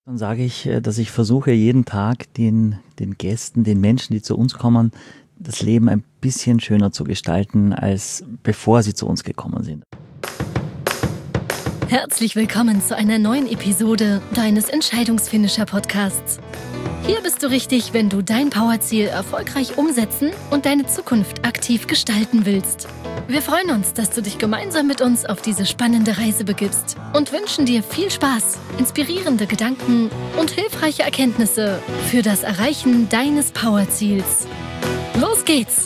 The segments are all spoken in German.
Dann sage ich, dass ich versuche, jeden Tag den Gästen, den Menschen, die zu uns kommen, das Leben ein bisschen schöner zu gestalten, als bevor sie zu uns gekommen sind. Herzlich willkommen zu einer neuen Episode deines Entscheidungsfinisher-Podcasts. Hier bist du richtig, wenn du dein Powerziel erfolgreich umsetzen und deine Zukunft aktiv gestalten willst. Wir freuen uns, dass du dich gemeinsam mit uns auf diese spannende Reise begibst und wünschen dir viel Spaß, inspirierende Gedanken und hilfreiche Erkenntnisse für das Erreichen deines Powerziels. Los geht's!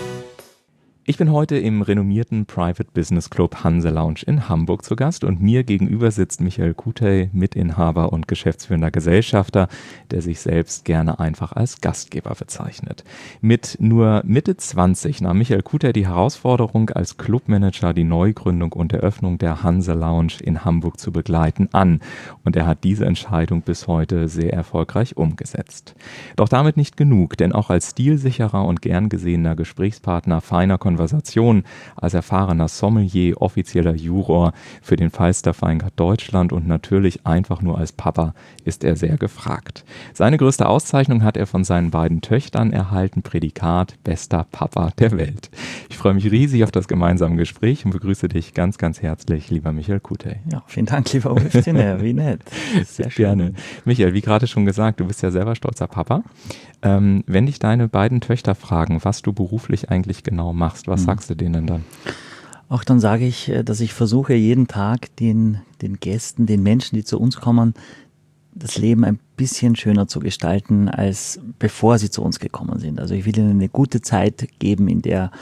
Ich bin heute im renommierten Private Business Club Hanse Lounge in Hamburg zu Gast und mir gegenüber sitzt Michael Kutey, Mitinhaber und geschäftsführender Gesellschafter, der sich selbst gerne einfach als Gastgeber bezeichnet. Mit nur Mitte 20 nahm Michael Kutey die Herausforderung, als Clubmanager die Neugründung und Eröffnung der Hanse Lounge in Hamburg zu begleiten an und er hat diese Entscheidung bis heute sehr erfolgreich umgesetzt. Doch damit nicht genug, denn auch als stilsicherer und gern gesehener Gesprächspartner feiner Konversationen, als erfahrener Sommelier, offizieller Juror für den Falster Weingart Deutschland und natürlich einfach nur als Papa ist er sehr gefragt. Seine größte Auszeichnung hat er von seinen beiden Töchtern erhalten, Prädikat bester Papa der Welt. Ich freue mich riesig auf das gemeinsame Gespräch und begrüße dich ganz, ganz herzlich, lieber Michael Kutey. Ja, vielen Dank, lieber Ulfziner, wie nett. Sehr gerne. Michael, wie gerade schon gesagt, du bist ja selber stolzer Papa. Wenn dich deine beiden Töchter fragen, was du beruflich eigentlich genau machst, was sagst du denen dann? Auch dann sage ich, dass ich versuche, jeden Tag den Gästen, den Menschen, die zu uns kommen, das Leben ein bisschen schöner zu gestalten, als bevor sie zu uns gekommen sind. Also ich will ihnen eine gute Zeit geben in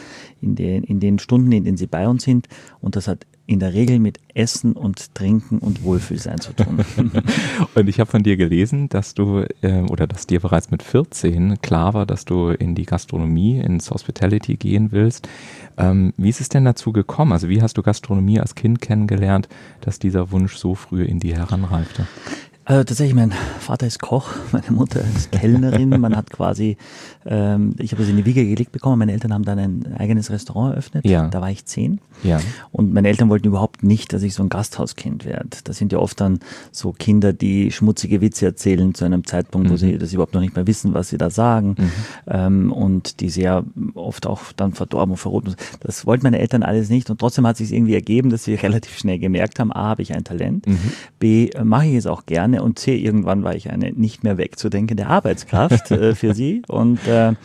den Stunden, in denen sie bei uns sind, und das hat in der Regel mit Essen und Trinken und Wohlfühlsein zu tun. Und ich habe von dir gelesen, dass du dass dir bereits mit 14 klar war, dass du in die Gastronomie, ins Hospitality gehen willst. Wie ist es denn dazu gekommen? Also wie hast du Gastronomie als Kind kennengelernt, dass dieser Wunsch so früh in dir heranreifte? Tatsächlich, mein Vater ist Koch, meine Mutter ist Kellnerin. Man hat quasi, ich habe das in die Wiege gelegt bekommen, meine Eltern haben dann ein eigenes Restaurant eröffnet, ja. Da war ich 10. Ja. Und meine Eltern wollten überhaupt nicht, dass ich so ein Gasthauskind werde. Das sind ja oft dann so Kinder, die schmutzige Witze erzählen zu einem Zeitpunkt, wo sie überhaupt noch nicht mehr wissen, was sie da sagen, und die sehr oft auch dann verdorben und verroten. Das wollten meine Eltern alles nicht, und trotzdem hat es sich irgendwie ergeben, dass sie relativ schnell gemerkt haben, A, habe ich ein Talent, B, mache ich es auch gerne, und C, irgendwann war ich eine nicht mehr wegzudenkende Arbeitskraft für sie, und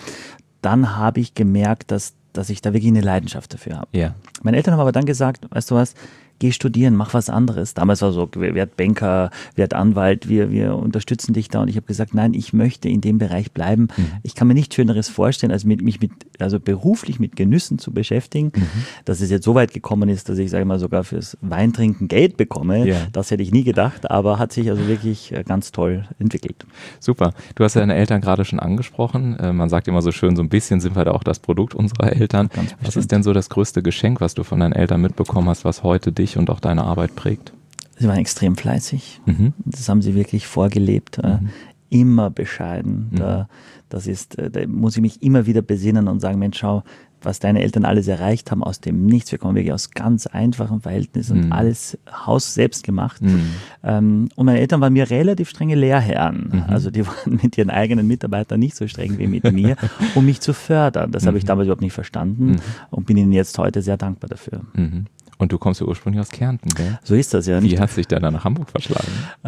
dann habe ich gemerkt, dass ich da wirklich eine Leidenschaft dafür habe. Ja. Meine Eltern haben aber dann gesagt, weißt du was, geh studieren, mach was anderes. Damals war so, werd Banker, werd Anwalt, wir unterstützen dich da. Und ich habe gesagt, nein, ich möchte in dem Bereich bleiben. Ich kann mir nichts Schöneres vorstellen, als mich beruflich mit Genüssen zu beschäftigen. Dass es jetzt so weit gekommen ist, dass ich, sage mal, sogar fürs Weintrinken Geld bekomme. Ja. Das hätte ich nie gedacht, aber hat sich also wirklich ganz toll entwickelt. Super. Du hast ja deine Eltern gerade schon angesprochen. Man sagt immer so schön, so ein bisschen sind wir da auch das Produkt unserer Eltern. Was ist denn so das größte Geschenk, was du von deinen Eltern mitbekommen hast, was heute dich und auch deine Arbeit prägt? Sie waren extrem fleißig. Das haben sie wirklich vorgelebt. Immer bescheiden. Da muss ich mich immer wieder besinnen und sagen, Mensch, schau, was deine Eltern alles erreicht haben aus dem Nichts. Wir kommen wirklich aus ganz einfachen Verhältnissen und alles Haus selbst gemacht. Und meine Eltern waren mir relativ strenge Lehrherren. Also die waren mit ihren eigenen Mitarbeitern nicht so streng wie mit mir, um mich zu fördern. Das habe ich damals überhaupt nicht verstanden und bin ihnen jetzt heute sehr dankbar dafür. Und du kommst ja ursprünglich aus Kärnten, gell? So ist das ja. Wie hat sich der dann nach Hamburg verschlagen?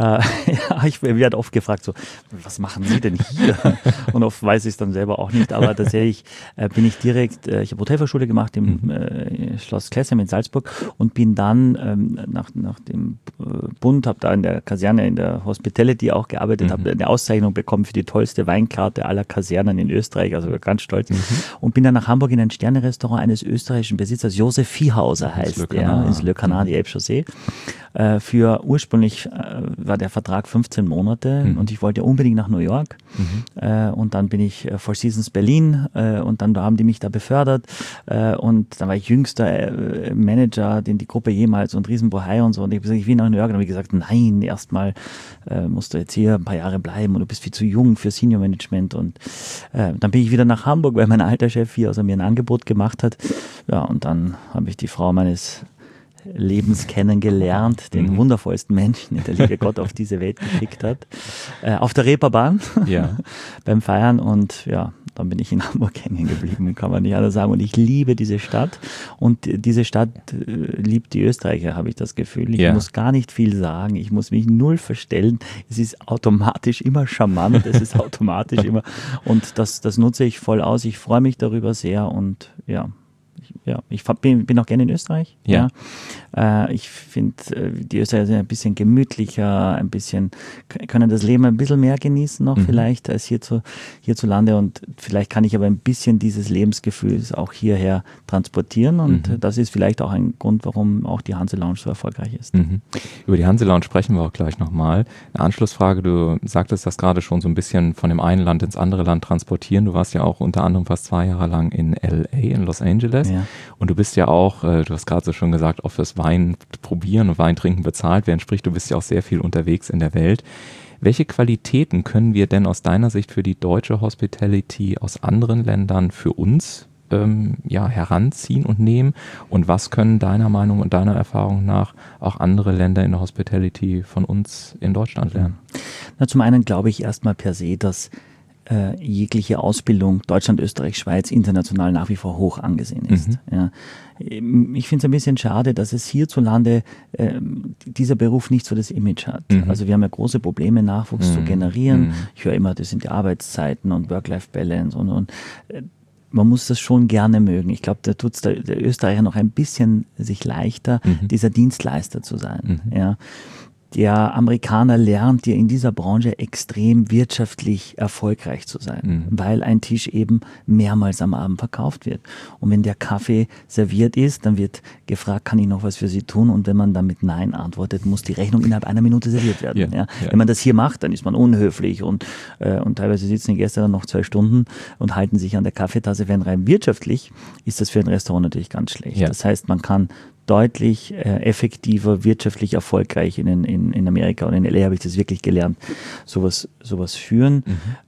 Ich werde oft gefragt, so, was machen Sie denn hier? Und oft weiß ich es dann selber auch nicht, aber tatsächlich bin ich direkt, ich habe Hotelfachschule gemacht im Schloss Klessheim in Salzburg und bin dann nach dem Bund, habe da in der Kaserne, in der Hospitality auch gearbeitet, habe eine Auszeichnung bekommen für die tollste Weinkarte aller Kasernen in Österreich, also ganz stolz. Und bin dann nach Hamburg in ein Sternerestaurant eines österreichischen Besitzers, Josef Viehhauser heißt der. Ins Le Canard, die Elbchaussee. Ursprünglich war der Vertrag 15 Monate und ich wollte unbedingt nach New York. Und dann bin ich Four Seasons Berlin und dann haben die mich da befördert und dann war ich jüngster Manager, den die Gruppe jemals, und Riesenbohai und so, und ich habe gesagt, ich will nach New York, und habe ich gesagt, nein, erstmal musst du jetzt hier ein paar Jahre bleiben und du bist viel zu jung für Senior Management, und dann bin ich wieder nach Hamburg, weil mein alter Chef hier mir ein Angebot gemacht hat, ja, und dann habe ich die Frau meines Lebens kennengelernt, den wundervollsten Menschen, den der liebe Gott auf diese Welt geschickt hat, auf der Reeperbahn beim Feiern und ja, dann bin ich in Hamburg hängen geblieben, kann man nicht anders sagen. Und ich liebe diese Stadt und diese Stadt liebt die Österreicher, habe ich das Gefühl. Ich muss gar nicht viel sagen, ich muss mich null verstellen. Es ist automatisch immer charmant, es ist automatisch immer und das nutze ich voll aus. Ich freue mich darüber sehr und ich bin auch gerne in Österreich. Ja. Ich finde, die Österreicher sind ein bisschen gemütlicher, können das Leben ein bisschen mehr genießen noch vielleicht als hierzulande und vielleicht kann ich aber ein bisschen dieses Lebensgefühl auch hierher transportieren und das ist vielleicht auch ein Grund, warum auch die Hanse Lounge so erfolgreich ist. Über die Hanse Lounge sprechen wir auch gleich nochmal. Eine Anschlussfrage, du sagtest das gerade schon so ein bisschen von dem einen Land ins andere Land transportieren. Du warst ja auch unter anderem fast 2 Jahre lang in LA, in Los Angeles. Ja. Und du bist ja auch, du hast gerade so schon gesagt, auch fürs Wein probieren und Wein trinken bezahlt werden. Sprich, du bist ja auch sehr viel unterwegs in der Welt. Welche Qualitäten können wir denn aus deiner Sicht für die deutsche Hospitality aus anderen Ländern für uns heranziehen und nehmen? Und was können deiner Meinung und deiner Erfahrung nach auch andere Länder in der Hospitality von uns in Deutschland lernen? Na, zum einen glaube ich erstmal per se, dass jegliche Ausbildung, Deutschland, Österreich, Schweiz, international nach wie vor hoch angesehen ist. Ja. Ich finde es ein bisschen schade, dass es hierzulande dieser Beruf nicht so das Image hat. Also wir haben ja große Probleme, Nachwuchs zu generieren. Ich höre immer, das sind die Arbeitszeiten und Work-Life-Balance und man muss das schon gerne mögen. Ich glaube, da tut es der Österreicher noch ein bisschen sich leichter, dieser Dienstleister zu sein. Ja. Der Amerikaner lernt dir in dieser Branche extrem wirtschaftlich erfolgreich zu sein, weil ein Tisch eben mehrmals am Abend verkauft wird. Und wenn der Kaffee serviert ist, dann wird gefragt, kann ich noch was für Sie tun? Und wenn man dann mit Nein antwortet, muss die Rechnung innerhalb einer Minute serviert werden. Ja. Wenn man das hier macht, dann ist man unhöflich und teilweise sitzen die Gäste dann noch 2 Stunden und halten sich an der Kaffeetasse. Wenn rein wirtschaftlich ist das für ein Restaurant natürlich ganz schlecht. Ja. Das heißt, man kann deutlich effektiver, wirtschaftlich erfolgreich in Amerika und in LA habe ich das wirklich gelernt, sowas führen.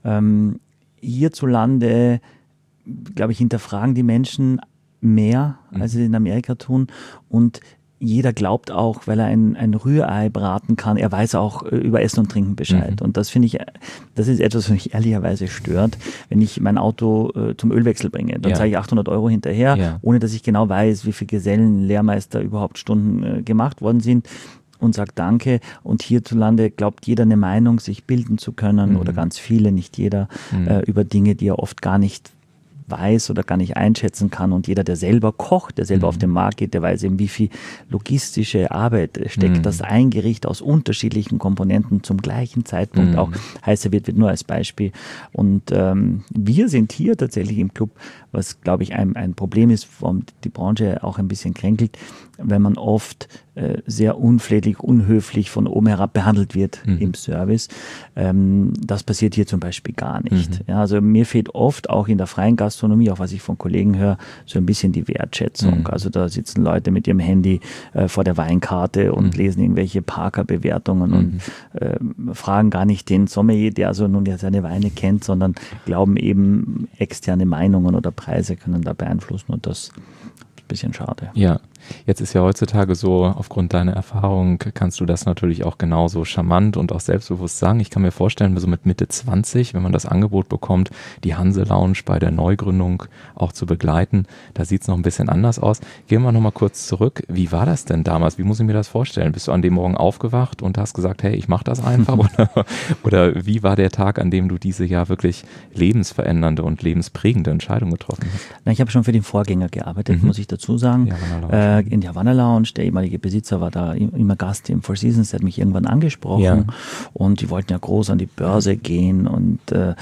Hierzulande, glaube ich, hinterfragen die Menschen mehr, als sie in Amerika tun und jeder glaubt auch, weil er ein Rührei braten kann, er weiß auch über Essen und Trinken Bescheid. Und das finde ich, das ist etwas, was mich ehrlicherweise stört, wenn ich mein Auto zum Ölwechsel bringe. Dann zahle ich 800 € hinterher, ohne dass ich genau weiß, wie viele Gesellen, Lehrmeister überhaupt Stunden gemacht worden sind und sagt Danke. Und hierzulande glaubt jeder eine Meinung, sich bilden zu können oder ganz viele, nicht jeder, über Dinge, die er oft gar nicht weiß oder gar nicht einschätzen kann und jeder, der selber kocht, der selber auf den Markt geht, der weiß eben, wie viel logistische Arbeit steckt, dass ein Gericht aus unterschiedlichen Komponenten zum gleichen Zeitpunkt auch heiß serviert wird, nur als Beispiel. Und wir sind hier tatsächlich im Club, was glaube ich ein Problem ist, warum die Branche auch ein bisschen kränkelt, wenn man oft sehr unflätig, unhöflich von oben herab behandelt wird im Service. Das passiert hier zum Beispiel gar nicht. Ja, also mir fehlt oft auch in der freien Gastronomie, auch was ich von Kollegen höre, so ein bisschen die Wertschätzung. Also da sitzen Leute mit ihrem Handy vor der Weinkarte und lesen irgendwelche Parker-Bewertungen und fragen gar nicht den Sommelier, der also nun ja seine Weine kennt, sondern glauben eben, externe Meinungen oder Preise können da beeinflussen und das ist ein bisschen schade. Ja. Jetzt ist ja heutzutage so, aufgrund deiner Erfahrung kannst du das natürlich auch genauso charmant und auch selbstbewusst sagen. Ich kann mir vorstellen, so mit Mitte 20, wenn man das Angebot bekommt, die Hanse Lounge bei der Neugründung auch zu begleiten, da sieht es noch ein bisschen anders aus. Gehen wir nochmal kurz zurück. Wie war das denn damals? Wie muss ich mir das vorstellen? Bist du an dem Morgen aufgewacht und hast gesagt, hey, ich mache das einfach? Oder wie war der Tag, an dem du diese ja wirklich lebensverändernde und lebensprägende Entscheidung getroffen hast? Na, ich habe schon für den Vorgänger gearbeitet, muss ich dazu sagen. Ja, in der Havana Lounge. Der ehemalige Besitzer war da immer Gast im Four Seasons, der hat mich irgendwann angesprochen und die wollten ja groß an die Börse gehen und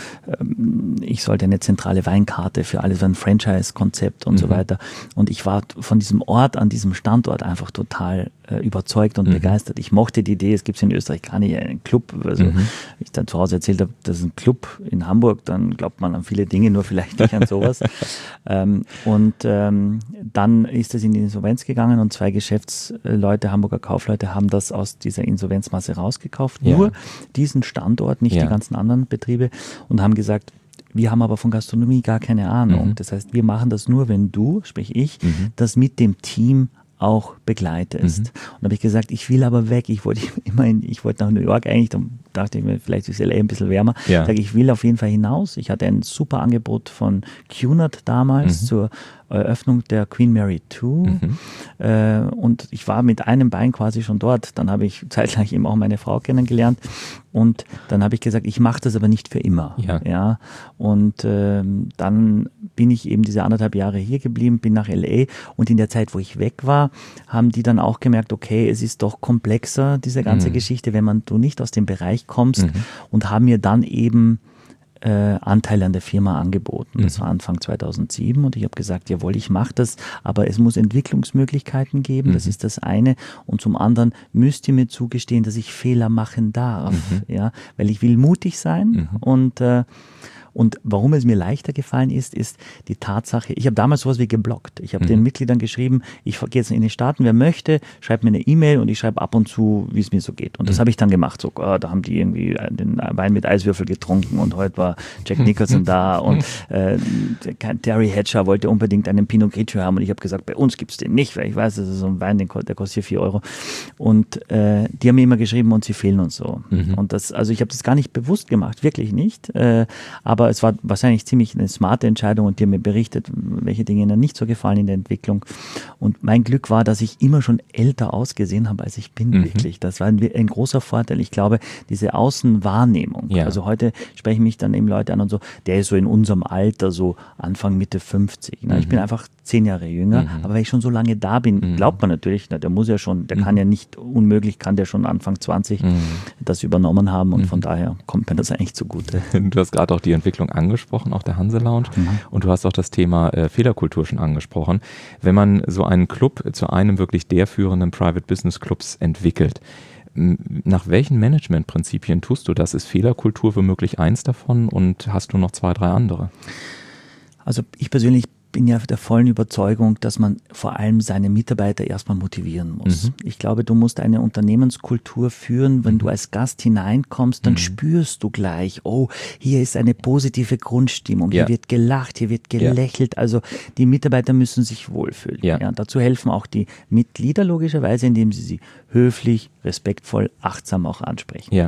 ich sollte eine zentrale Weinkarte für alles, ein Franchise-Konzept und so weiter. Und ich war von diesem Ort, an diesem Standort einfach total überzeugt und begeistert. Ich mochte die Idee, es gibt in Österreich gar nicht einen Club. Also ich dann zu Hause erzählt habe, das ist ein Club in Hamburg, dann glaubt man an viele Dinge, nur vielleicht nicht an sowas. Dann ist es in die Insolvenz gegangen und 2 Geschäftsleute, Hamburger Kaufleute, haben das aus dieser Insolvenzmasse rausgekauft. Nur diesen Standort, nicht die ganzen anderen Betriebe und haben gesagt, wir haben aber von Gastronomie gar keine Ahnung. Das heißt, wir machen das nur, wenn du, sprich ich, das mit dem Team auch begleitest. Und da habe ich gesagt, ich will aber weg. Ich wollte nach New York eigentlich, dann dachte ich mir, vielleicht ist LA ein bisschen wärmer. Ja. Ich sage, ich will auf jeden Fall hinaus. Ich hatte ein super Angebot von Cunard damals zur Eröffnung der Queen Mary 2 und ich war mit einem Bein quasi schon dort. Dann habe ich zeitgleich eben auch meine Frau kennengelernt und dann habe ich gesagt, ich mache das aber nicht für immer. Ja. Und dann bin ich eben diese 1,5 Jahre hier geblieben, bin nach LA und in der Zeit, wo ich weg war, haben die dann auch gemerkt, okay, es ist doch komplexer, diese ganze Geschichte, wenn du nicht aus dem Bereich kommst und haben mir dann eben Anteile an der Firma angeboten. Das war Anfang 2007 und ich habe gesagt, jawohl, ich mache das, aber es muss Entwicklungsmöglichkeiten geben, das ist das eine und zum anderen müsst ihr mir zugestehen, dass ich Fehler machen darf, ja, weil ich will mutig sein und warum es mir leichter gefallen ist die Tatsache, ich habe damals sowas wie geblockt. Ich habe den Mitgliedern geschrieben, ich gehe jetzt in die Staaten, wer möchte, schreibt mir eine E-Mail und ich schreibe ab und zu, wie es mir so geht. Und das habe ich dann gemacht. So, da haben die irgendwie den Wein mit Eiswürfel getrunken und heute war Jack Nicholson da und Terry Hatcher wollte unbedingt einen Pinot Grigio haben und ich habe gesagt, bei uns gibt's den nicht, weil ich weiß, das ist so ein Wein, der kostet hier 4 Euro. Und die haben mir immer geschrieben und sie fehlen uns so. Und also ich habe das gar nicht bewusst gemacht, wirklich nicht. Aber es war wahrscheinlich ziemlich eine smarte Entscheidung und die haben mir berichtet, welche Dinge ihnen nicht so gefallen in der Entwicklung. Und mein Glück war, dass ich immer schon älter ausgesehen habe, als ich bin, wirklich. Das war ein großer Vorteil. Ich glaube, diese Außenwahrnehmung. Ja. Also heute sprechen mich dann eben Leute an und so, der ist so in unserem Alter, so Anfang, Mitte 50. Na, ich bin einfach 10 Jahre jünger, aber weil ich schon so lange da bin, glaubt man natürlich, na, der muss ja schon, der kann ja nicht, unmöglich kann der schon Anfang 20 das übernommen haben und von daher kommt mir das eigentlich zugute. Du hast gerade auch die Entwicklung angesprochen, auch der Hanse Lounge und du hast auch das Thema Fehlerkultur schon angesprochen. Wenn man so einen Club zu einem wirklich der führenden Private Business Clubs entwickelt, nach welchen Managementprinzipien tust du das? Ist Fehlerkultur womöglich eins davon und hast du noch 2, 3 andere? Also ich persönlich bin ja der vollen Überzeugung, dass man vor allem seine Mitarbeiter erstmal motivieren muss. Ich glaube, du musst eine Unternehmenskultur führen. Wenn du als Gast hineinkommst, dann spürst du gleich, oh, hier ist eine positive Grundstimmung. Hier wird gelacht, hier wird gelächelt. Also die Mitarbeiter müssen sich wohlfühlen. Ja, dazu helfen auch die Mitglieder logischerweise, indem sie sie höflich, respektvoll, achtsam auch ansprechen. Ja.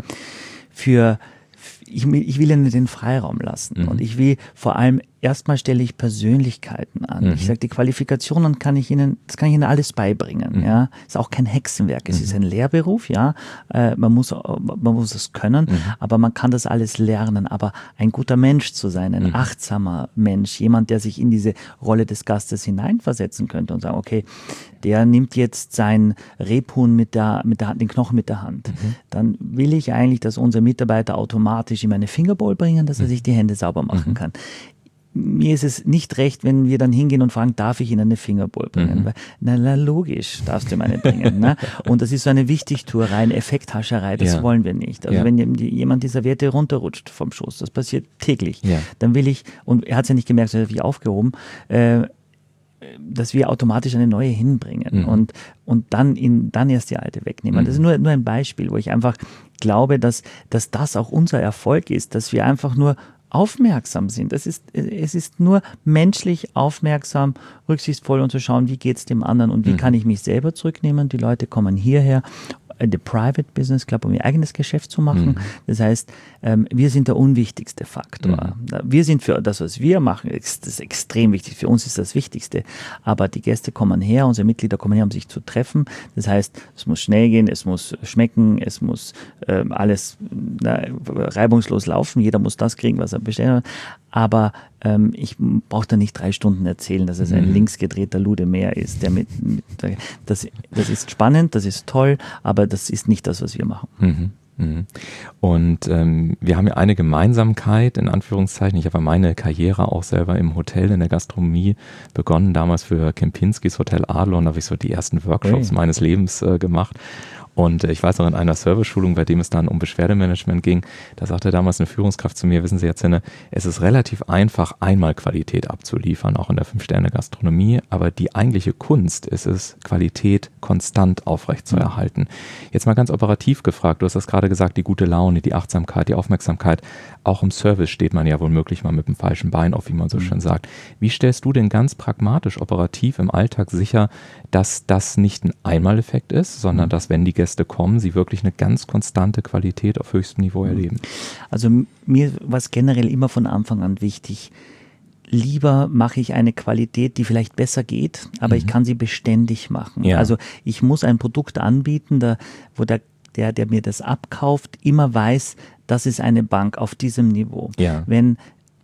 Ich will ihnen den Freiraum lassen und ich will vor allem, erstmal stelle ich Persönlichkeiten an. Ich sage, die Qualifikationen kann ich ihnen alles beibringen. Ja, ist auch kein Hexenwerk. Es ist ein Lehrberuf. Ja, man muss es können, aber man kann das alles lernen. Aber ein guter Mensch zu sein, ein achtsamer Mensch, jemand, der sich in diese Rolle des Gastes hineinversetzen könnte und sagen, okay, der nimmt jetzt sein Rebhuhn mit der Hand, den Knochen mit der Hand. Dann will ich eigentlich, dass unser Mitarbeiter automatisch ihm eine Fingerbowl bringen, dass er sich die Hände sauber machen kann. Mir ist es nicht recht, wenn wir dann hingehen und fragen, darf ich Ihnen eine Fingerbowl bringen? Weil, na logisch, darfst du mir eine bringen. Ne? Und das ist so eine Wichtigtuerei, eine Effekthascherei, das wollen wir nicht. Also wenn jemand die Serviette runterrutscht vom Schoß, das passiert täglich, dann will ich, und er hat es ja nicht gemerkt, er hat sich aufgehoben, dass wir automatisch eine neue hinbringen und dann erst die alte wegnehmen. Das ist nur ein Beispiel, wo ich einfach glaube, dass das auch unser Erfolg ist, dass wir einfach nur aufmerksam sind. Es ist nur menschlich aufmerksam, rücksichtsvoll und zu schauen, wie geht es dem anderen und wie kann ich mich selber zurücknehmen. Die Leute kommen hierher, the Private Business Club, um ihr eigenes Geschäft zu machen. Das heißt, wir sind der unwichtigste Faktor. Wir sind für das, was wir machen, das ist extrem wichtig. Für uns ist das Wichtigste. Aber die Gäste kommen her, unsere Mitglieder kommen her, um sich zu treffen. Das heißt, es muss schnell gehen, es muss schmecken, es muss alles reibungslos laufen. Jeder muss das kriegen, was er bestellt hat. Aber ich brauche da nicht 3 Stunden erzählen, dass es ein linksgedrehter Ludemeer ist. Das ist spannend, das ist toll, aber das ist nicht das, was wir machen. Und wir haben ja eine Gemeinsamkeit, in Anführungszeichen. Ich habe meine Karriere auch selber im Hotel, in der Gastronomie begonnen, damals für Kempinskis Hotel Adlon, da habe ich so die ersten Workshops meines Lebens gemacht. Und ich weiß noch, in einer Serviceschulung, bei dem es dann um Beschwerdemanagement ging, da sagte damals eine Führungskraft zu mir, wissen Sie jetzt, es ist relativ einfach, einmal Qualität abzuliefern, auch in der 5-Sterne-Gastronomie, aber die eigentliche Kunst ist es, Qualität konstant aufrechtzuerhalten. Jetzt mal ganz operativ gefragt, du hast das gerade gesagt, die gute Laune, die Achtsamkeit, die Aufmerksamkeit, auch im Service steht man ja womöglich mal mit dem falschen Bein auf, wie man so schön sagt. Wie stellst du denn ganz pragmatisch, operativ im Alltag sicher, dass das nicht ein Einmaleffekt ist, sondern dass, wenn die Gäste kommen, sie wirklich eine ganz konstante Qualität auf höchstem Niveau erleben? Also mir war es generell immer von Anfang an wichtig, lieber mache ich eine Qualität, die vielleicht besser geht, aber ich kann sie beständig machen. Ja. Also ich muss ein Produkt anbieten, wo der mir das abkauft, immer weiß, das ist eine Bank auf diesem Niveau. Ja. Wenn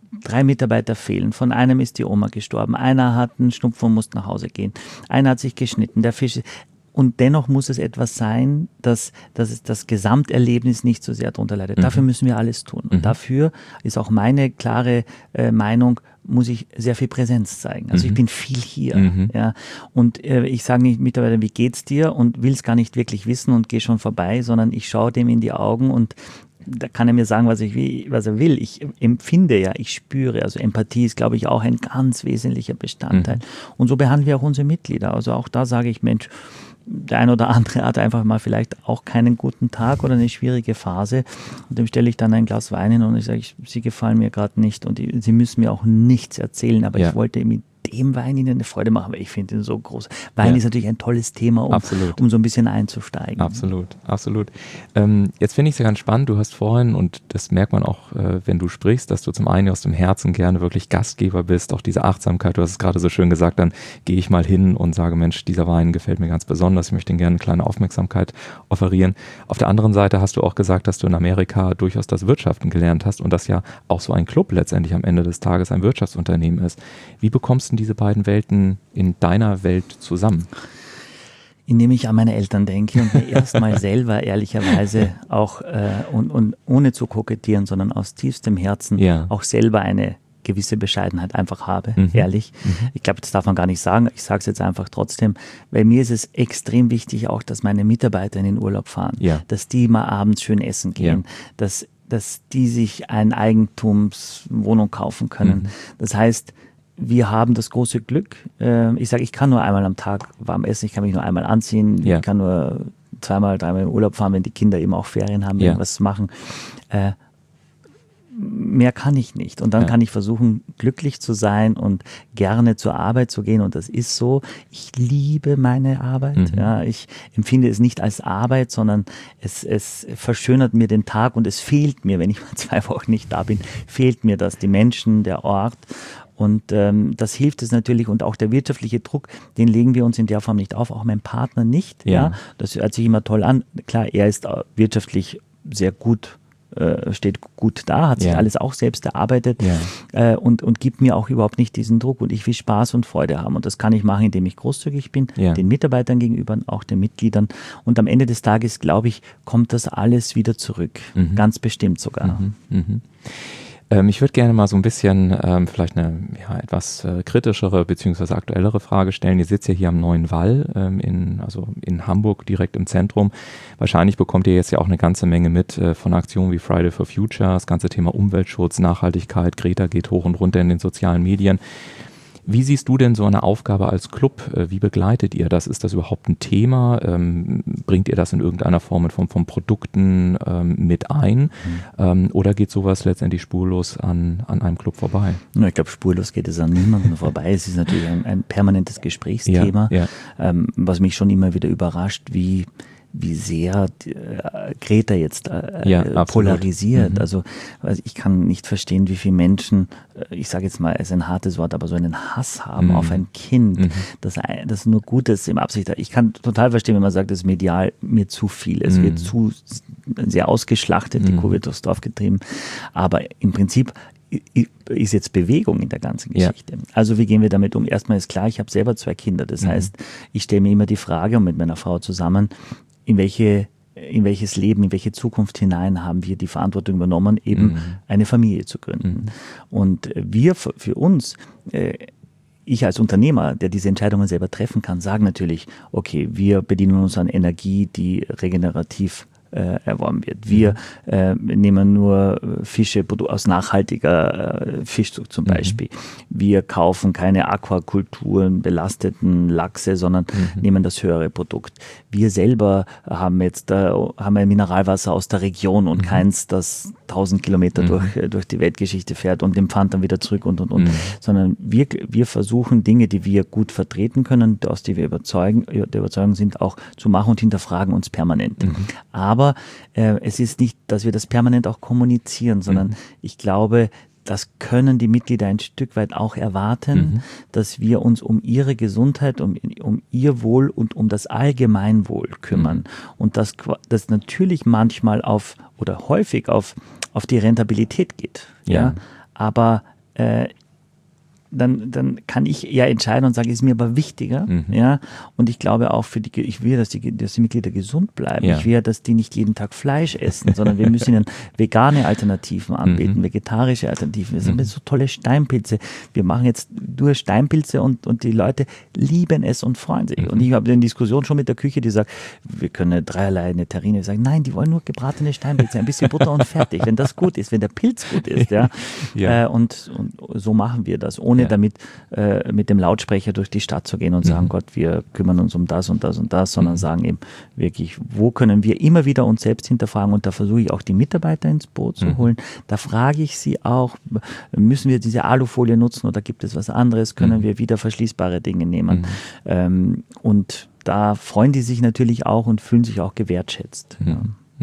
3 Mitarbeiter fehlen, von einem ist die Oma gestorben, einer hat einen Schnupfen und muss nach Hause gehen, einer hat sich geschnitten, der Fisch ist... Und dennoch muss es etwas sein, dass es das Gesamterlebnis nicht so sehr darunter leidet. Dafür müssen wir alles tun. Und dafür ist auch meine klare Meinung, muss ich sehr viel Präsenz zeigen. Also ich bin viel hier. Ja. Und ich sage nicht Mitarbeitern, wie geht's dir? Und will es gar nicht wirklich wissen und gehe schon vorbei, sondern ich schaue dem in die Augen und da kann er mir sagen, was er will. Ich empfinde ja, ich spüre. Also Empathie ist, glaube ich, auch ein ganz wesentlicher Bestandteil. Und so behandeln wir auch unsere Mitglieder. Also auch da sage ich, Mensch, der eine oder andere hat einfach mal vielleicht auch keinen guten Tag oder eine schwierige Phase und dem stelle ich dann ein Glas Wein hin und ich sage, sie gefallen mir gerade nicht und sie müssen mir auch nichts erzählen, aber ich wollte mit dem Wein Ihnen eine Freude machen, weil ich finde ihn so groß. Wein ist natürlich ein tolles Thema, um so ein bisschen einzusteigen. Absolut, absolut. Jetzt finde ich es ja ganz spannend, du hast vorhin, und das merkt man auch, wenn du sprichst, dass du zum einen aus dem Herzen gerne wirklich Gastgeber bist, auch diese Achtsamkeit, du hast es gerade so schön gesagt, dann gehe ich mal hin und sage, Mensch, dieser Wein gefällt mir ganz besonders, ich möchte ihm gerne eine kleine Aufmerksamkeit offerieren. Auf der anderen Seite hast du auch gesagt, dass du in Amerika durchaus das Wirtschaften gelernt hast und dass ja auch so ein Club letztendlich am Ende des Tages ein Wirtschaftsunternehmen ist. Wie bekommst du diese beiden Welten in deiner Welt zusammen? Indem ich an meine Eltern denke und mir erstmal selber ehrlicherweise auch und ohne zu kokettieren, sondern aus tiefstem Herzen auch selber eine gewisse Bescheidenheit einfach habe, ehrlich. Ich glaube, das darf man gar nicht sagen, ich sage es jetzt einfach trotzdem, weil mir ist es extrem wichtig auch, dass meine Mitarbeiter in den Urlaub fahren, dass die mal abends schön essen gehen, dass die sich eine Eigentumswohnung kaufen können. Das heißt, wir haben das große Glück, ich sage, ich kann nur einmal am Tag warm essen, ich kann mich nur einmal anziehen, ich kann nur 2-mal, 3-mal im Urlaub fahren, wenn die Kinder eben auch Ferien haben, irgendwas machen. Mehr kann ich nicht. Und dann kann ich versuchen, glücklich zu sein und gerne zur Arbeit zu gehen. Und das ist so. Ich liebe meine Arbeit. Ja, ich empfinde es nicht als Arbeit, sondern es verschönert mir den Tag und es fehlt mir, wenn ich mal 2 Wochen nicht da bin, fehlt mir das, die Menschen, der Ort. Und das hilft es natürlich und auch der wirtschaftliche Druck, den legen wir uns in der Form nicht auf, auch mein Partner nicht. Ja. Das hört sich immer toll an. Klar, er ist wirtschaftlich sehr gut, steht gut da, hat sich alles auch selbst erarbeitet und gibt mir auch überhaupt nicht diesen Druck und ich will Spaß und Freude haben und das kann ich machen, indem ich großzügig bin, den Mitarbeitern gegenüber, auch den Mitgliedern und am Ende des Tages, glaube ich, kommt das alles wieder zurück, ganz bestimmt sogar. Ich würde gerne mal so ein bisschen vielleicht eine etwas kritischere bzw. aktuellere Frage stellen. Ihr sitzt ja hier am Neuen Wall, in Hamburg, direkt im Zentrum. Wahrscheinlich bekommt ihr jetzt ja auch eine ganze Menge mit von Aktionen wie Friday for Future, das ganze Thema Umweltschutz, Nachhaltigkeit, Greta geht hoch und runter in den sozialen Medien. Wie siehst du denn so eine Aufgabe als Club? Wie begleitet ihr das? Ist das überhaupt ein Thema? Bringt ihr das in irgendeiner Form von Produkten mit ein? Oder geht sowas letztendlich spurlos an einem Club vorbei? Ich glaube, spurlos geht es an niemandem vorbei. Es ist natürlich ein permanentes Gesprächsthema, was mich schon immer wieder überrascht, wie sehr Greta jetzt polarisiert. Also ich kann nicht verstehen, wie viele Menschen, ich sage jetzt mal, es ist ein hartes Wort, aber so einen Hass haben auf ein Kind, das nur Gutes im Absicht hat. Ich kann total verstehen, wenn man sagt, das ist medial mir zu viel. Es wird zu sehr ausgeschlachtet, die Kuh wird durchs Dorf getrieben. Aber im Prinzip ist jetzt Bewegung in der ganzen Geschichte. Also wie gehen wir damit um? Erstmal ist klar, ich habe selber 2 Kinder. Das heißt, ich stelle mir immer die Frage und mit meiner Frau zusammen, in welches Leben, in welche Zukunft hinein haben wir die Verantwortung übernommen, eben eine Familie zu gründen. Und wir für uns ich als Unternehmer, der diese Entscheidungen selber treffen kann, sage natürlich, okay, wir bedienen uns an Energie, die regenerativ erworben wird. Wir nehmen nur Fische aus nachhaltiger Fischzucht zum Beispiel. Wir kaufen keine Aquakulturen, belasteten Lachse, sondern nehmen das höhere Produkt. Wir selber haben jetzt haben ein Mineralwasser aus der Region und keins, das 1000 Kilometer durch die Weltgeschichte fährt und den Pfand dann wieder zurück und. Sondern wir versuchen Dinge, die wir gut vertreten können, aus die wir der Überzeugung sind, auch zu machen und hinterfragen uns permanent. Aber es ist nicht, dass wir das permanent auch kommunizieren, sondern ich glaube, das können die Mitglieder ein Stück weit auch erwarten, dass wir uns um ihre Gesundheit, um ihr Wohl und um das Allgemeinwohl kümmern. Und das natürlich manchmal oder häufig auf die Rentabilität geht. Ja. Aber dann kann ich ja entscheiden und sagen, ist mir aber wichtiger, ja, und ich glaube auch ich will, dass die Mitglieder gesund bleiben. Ich will, dass die nicht jeden Tag Fleisch essen, sondern wir müssen ihnen vegane Alternativen anbieten, vegetarische Alternativen. Das sind so tolle Steinpilze. Wir machen jetzt nur Steinpilze und die Leute lieben es und freuen sich. Und ich habe eine Diskussion schon mit der Küche, die sagt, wir können dreierlei eine Terrine sagen, nein, die wollen nur gebratene Steinpilze, ein bisschen Butter und fertig. Wenn das gut ist, wenn der Pilz gut ist, ja. Und so machen wir das, ohne damit mit dem Lautsprecher durch die Stadt zu gehen und sagen, Gott, wir kümmern uns um das und das und das, sondern sagen eben wirklich, wo können wir immer wieder uns selbst hinterfragen, und da versuche ich auch die Mitarbeiter ins Boot zu holen. Da frage ich sie auch, müssen wir diese Alufolie nutzen oder gibt es was anderes, können wir wieder verschließbare Dinge nehmen, und da freuen die sich natürlich auch und fühlen sich auch gewertschätzt. Ja.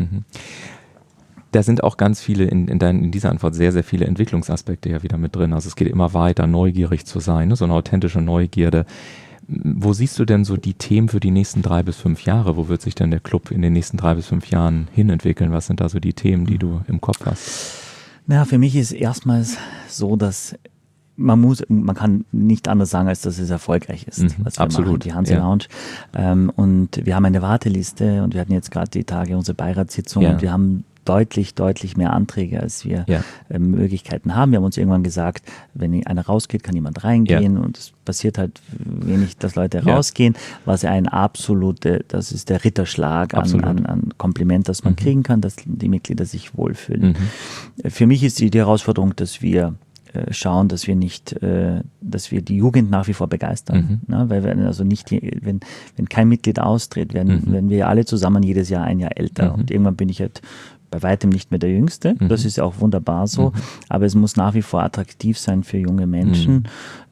Da sind auch ganz viele in dieser Antwort sehr, sehr viele Entwicklungsaspekte ja wieder mit drin. Also es geht immer weiter, neugierig zu sein, ne? So eine authentische Neugierde. Wo siehst du denn so die Themen für die nächsten 3 bis 5 Jahre? Wo wird sich denn der Club in den nächsten 3 bis 5 Jahren hinentwickeln? Was sind da so die Themen, die du im Kopf hast? Na, für mich ist erstmals so, dass man kann nicht anders sagen, als dass es erfolgreich ist, was wir absolut machen, die Hanse Lounge. Und wir haben eine Warteliste und wir hatten jetzt gerade die Tage unsere Beiratssitzung und wir haben deutlich mehr Anträge, als wir Möglichkeiten haben. Wir haben uns irgendwann gesagt, wenn einer rausgeht, kann jemand reingehen und es passiert halt wenig, dass Leute rausgehen, was das ist der Ritterschlag an Kompliment, das man kriegen kann, dass die Mitglieder sich wohlfühlen. Für mich ist die Herausforderung, dass wir schauen, dass wir die Jugend nach wie vor begeistern. Ne? Weil wir also nicht, wenn kein Mitglied austritt, werden wir alle zusammen jedes Jahr ein Jahr älter. Und irgendwann bin ich halt bei weitem nicht mehr der Jüngste. Das ist ja auch wunderbar so. Aber es muss nach wie vor attraktiv sein für junge Menschen.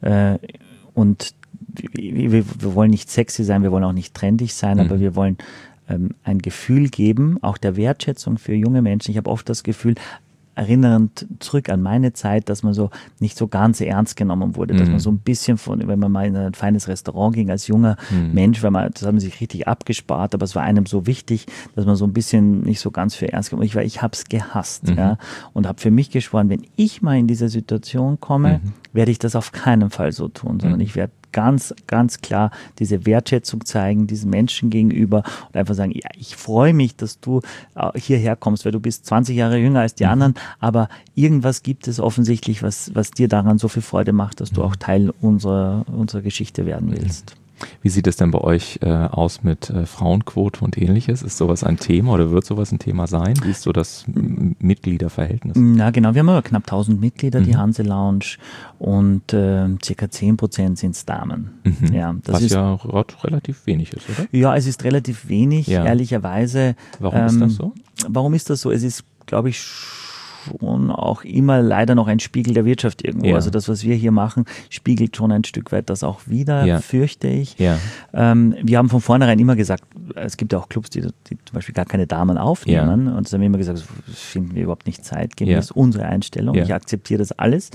Und wir wollen nicht sexy sein, wir wollen auch nicht trendig sein, aber wir wollen ein Gefühl geben, auch der Wertschätzung für junge Menschen. Ich habe oft das Gefühl, erinnernd zurück an meine Zeit, dass man so nicht so ganz ernst genommen wurde, dass man so ein bisschen wenn man mal in ein feines Restaurant ging als junger Mensch, das haben man sich richtig abgespart, aber es war einem so wichtig, dass man so ein bisschen nicht so ganz für ernst genommen. Ich habe es gehasst, und habe für mich geschworen, wenn ich mal in diese Situation komme, werde ich das auf keinen Fall so tun, sondern ich werde ganz klar diese Wertschätzung zeigen, diesen Menschen gegenüber und einfach sagen, ja, ich freue mich, dass du hierher kommst, weil du bist 20 Jahre jünger als die anderen, aber irgendwas gibt es offensichtlich, was dir daran so viel Freude macht, dass du auch Teil unserer Geschichte werden willst. Wie sieht es denn bei euch aus mit Frauenquote und Ähnliches? Ist sowas ein Thema oder wird sowas ein Thema sein? Wie ist so das Mitgliederverhältnis? Na genau, wir haben aber knapp 1000 Mitglieder, die Hanse Lounge, und circa 10% sind Damen. Ja, das ist ja relativ wenig ist, oder? Ja, es ist relativ wenig, ehrlicherweise. Warum ist das so? Warum ist das so? Es ist, glaube ich, schon auch immer leider noch ein Spiegel der Wirtschaft irgendwo. Also das, was wir hier machen, spiegelt schon ein Stück weit das auch wieder, fürchte ich. Wir haben von vornherein immer gesagt, es gibt ja auch Clubs, die zum Beispiel gar keine Damen aufnehmen, und das haben wir immer gesagt, das finden wir überhaupt nicht zeitgemäß. Das ist unsere Einstellung. Ich akzeptiere das alles.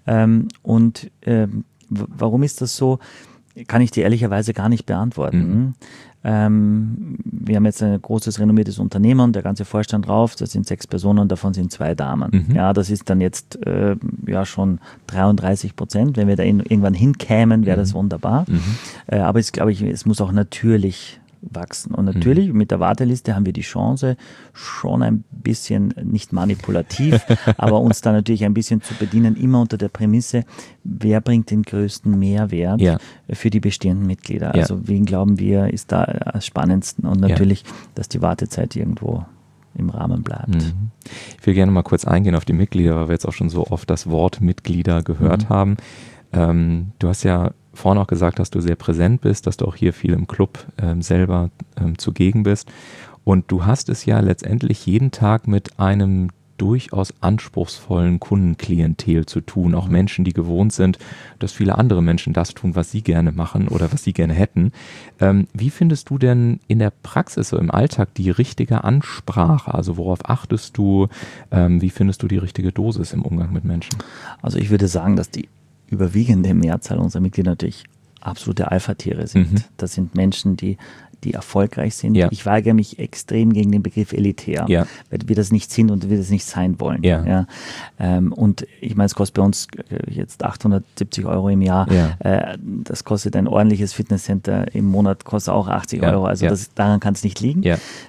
Warum ist das so? Kann ich dir ehrlicherweise gar nicht beantworten. Wir haben jetzt ein großes, renommiertes Unternehmen, der ganze Vorstand drauf, das sind 6 Personen, davon sind 2 Damen. Ja, das ist dann jetzt schon 33%. Wenn wir da irgendwann hinkämen, wäre das wunderbar. Aber jetzt glaube ich, es muss auch natürlich wachsen. Und natürlich mit der Warteliste haben wir die Chance, schon ein bisschen, nicht manipulativ, aber uns da natürlich ein bisschen zu bedienen, immer unter der Prämisse, wer bringt den größten Mehrwert für die bestehenden Mitglieder. Also wen glauben wir, ist da am spannendsten, und natürlich, dass die Wartezeit irgendwo im Rahmen bleibt. Ich will gerne mal kurz eingehen auf die Mitglieder, weil wir jetzt auch schon so oft das Wort Mitglieder gehört haben. Du hast ja vorhin auch gesagt, dass du sehr präsent bist, dass du auch hier viel im Club selber zugegen bist. Und du hast es ja letztendlich jeden Tag mit einem durchaus anspruchsvollen Kundenklientel zu tun. Auch Menschen, die gewohnt sind, dass viele andere Menschen das tun, was sie gerne machen oder was sie gerne hätten. Wie findest du denn in der Praxis, so im Alltag, die richtige Ansprache? Also worauf achtest du? Wie findest du die richtige Dosis im Umgang mit Menschen? Also ich würde sagen, dass die überwiegende Mehrzahl unserer Mitglieder natürlich absolute Alpha-Tiere sind. Das sind Menschen, die erfolgreich sind. Ja. Ich weigere mich extrem gegen den Begriff elitär, weil wir das nicht sind und wir das nicht sein wollen. Ja. Und ich meine, es kostet bei uns jetzt 870 € im Jahr. Das kostet ein ordentliches Fitnesscenter im Monat, kostet auch 80 €. Also daran kann es nicht liegen.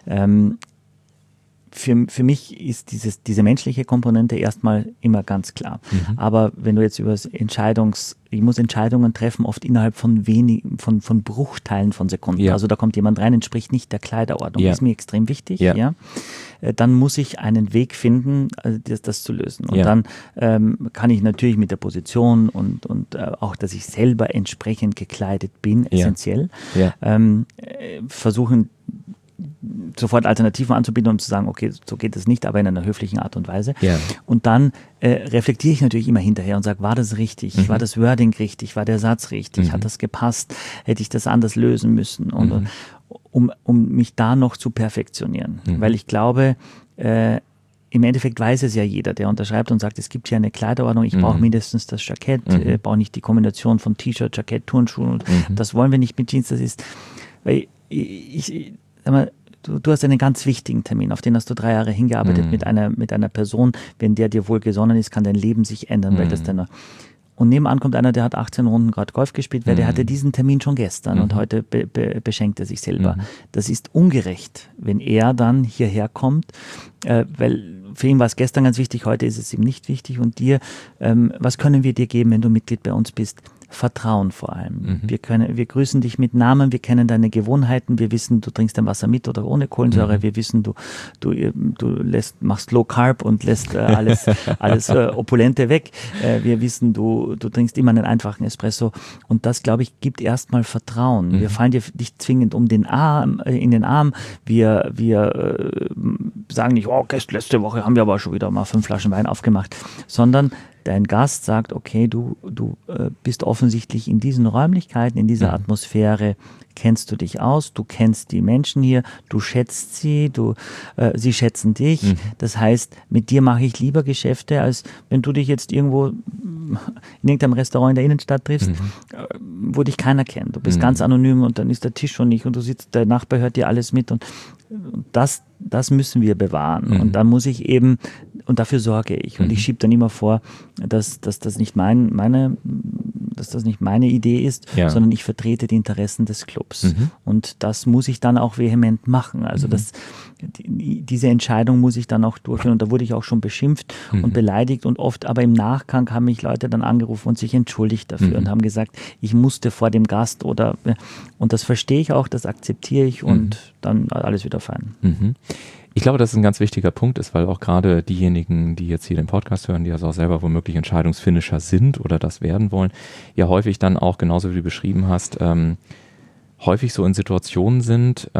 Für mich ist diese menschliche Komponente erstmal immer ganz klar. Aber wenn du jetzt über ich muss Entscheidungen treffen, oft innerhalb von von Bruchteilen von Sekunden. Also da kommt jemand rein, entspricht nicht der Kleiderordnung. Das ist mir extrem wichtig. Dann muss ich einen Weg finden, das zu lösen. Und dann kann ich natürlich mit der Position und auch, dass ich selber entsprechend gekleidet bin, essentiell, versuchen, sofort Alternativen anzubieten, um zu sagen, okay, so geht es nicht, aber in einer höflichen Art und Weise. Und dann reflektiere ich natürlich immer hinterher und sage, war das richtig? War das Wording richtig? War der Satz richtig? Hat das gepasst? Hätte ich das anders lösen müssen? Und, um mich da noch zu perfektionieren. Weil ich glaube, im Endeffekt weiß es ja jeder, der unterschreibt und sagt, es gibt hier eine Kleiderordnung, ich brauche mindestens das Jackett, brauche nicht die Kombination von T-Shirt, Jackett, Turnschuhen. Das wollen wir nicht mit Jeans. Das ist, weil sag mal, du hast einen ganz wichtigen Termin, auf den hast du 3 Jahre hingearbeitet mit einer Person. Wenn der dir wohlgesonnen ist, kann dein Leben sich ändern, weil das dann. Und nebenan kommt einer, der hat 18 Runden gerade Golf gespielt, weil der hatte diesen Termin schon gestern und heute beschenkt er sich selber. Das ist ungerecht, wenn er dann hierher kommt, weil für ihn war es gestern ganz wichtig, heute ist es ihm nicht wichtig. Und dir, was können wir dir geben, wenn du Mitglied bei uns bist? Vertrauen vor allem. Wir grüßen dich mit Namen, wir kennen deine Gewohnheiten, wir wissen, du trinkst dein Wasser mit oder ohne Kohlensäure, wir wissen, du machst Low Carb und lässt alles Opulente weg. Wir wissen, du trinkst immer einen einfachen Espresso, und das, glaube ich, gibt erstmal Vertrauen. Wir fallen dir nicht zwingend in den Arm, wir sagen nicht, oh, letzte Woche haben wir aber schon wieder mal 5 Flaschen Wein aufgemacht, sondern dein Gast sagt, okay, du bist offensichtlich in diesen Räumlichkeiten, in dieser Atmosphäre, kennst du dich aus, du kennst die Menschen hier, du schätzt sie, sie schätzen dich. Das heißt, mit dir mache ich lieber Geschäfte, als wenn du dich jetzt irgendwo in irgendeinem Restaurant in der Innenstadt triffst, wo dich keiner kennt. Du bist ganz anonym und dann ist der Tisch schon nicht und du sitzt, der Nachbar hört dir alles mit, und das müssen wir bewahren. Und dann muss ich eben, und dafür sorge ich. Und ich schiebe dann immer vor, dass das nicht meine Idee ist, sondern ich vertrete die Interessen des Clubs. Und das muss ich dann auch vehement machen. Also diese Entscheidung muss ich dann auch durchführen. Und da wurde ich auch schon beschimpft und beleidigt, und oft aber im Nachgang haben mich Leute dann angerufen und sich entschuldigt dafür und haben gesagt, ich musste vor dem Gast und das verstehe ich auch, das akzeptiere ich, und dann alles wieder fein. Ich glaube, dass es ein ganz wichtiger Punkt ist, weil auch gerade diejenigen, die jetzt hier den Podcast hören, die also auch selber womöglich Entscheidungsfinisher sind oder das werden wollen, ja häufig dann auch, genauso wie du beschrieben hast, häufig so in Situationen sind,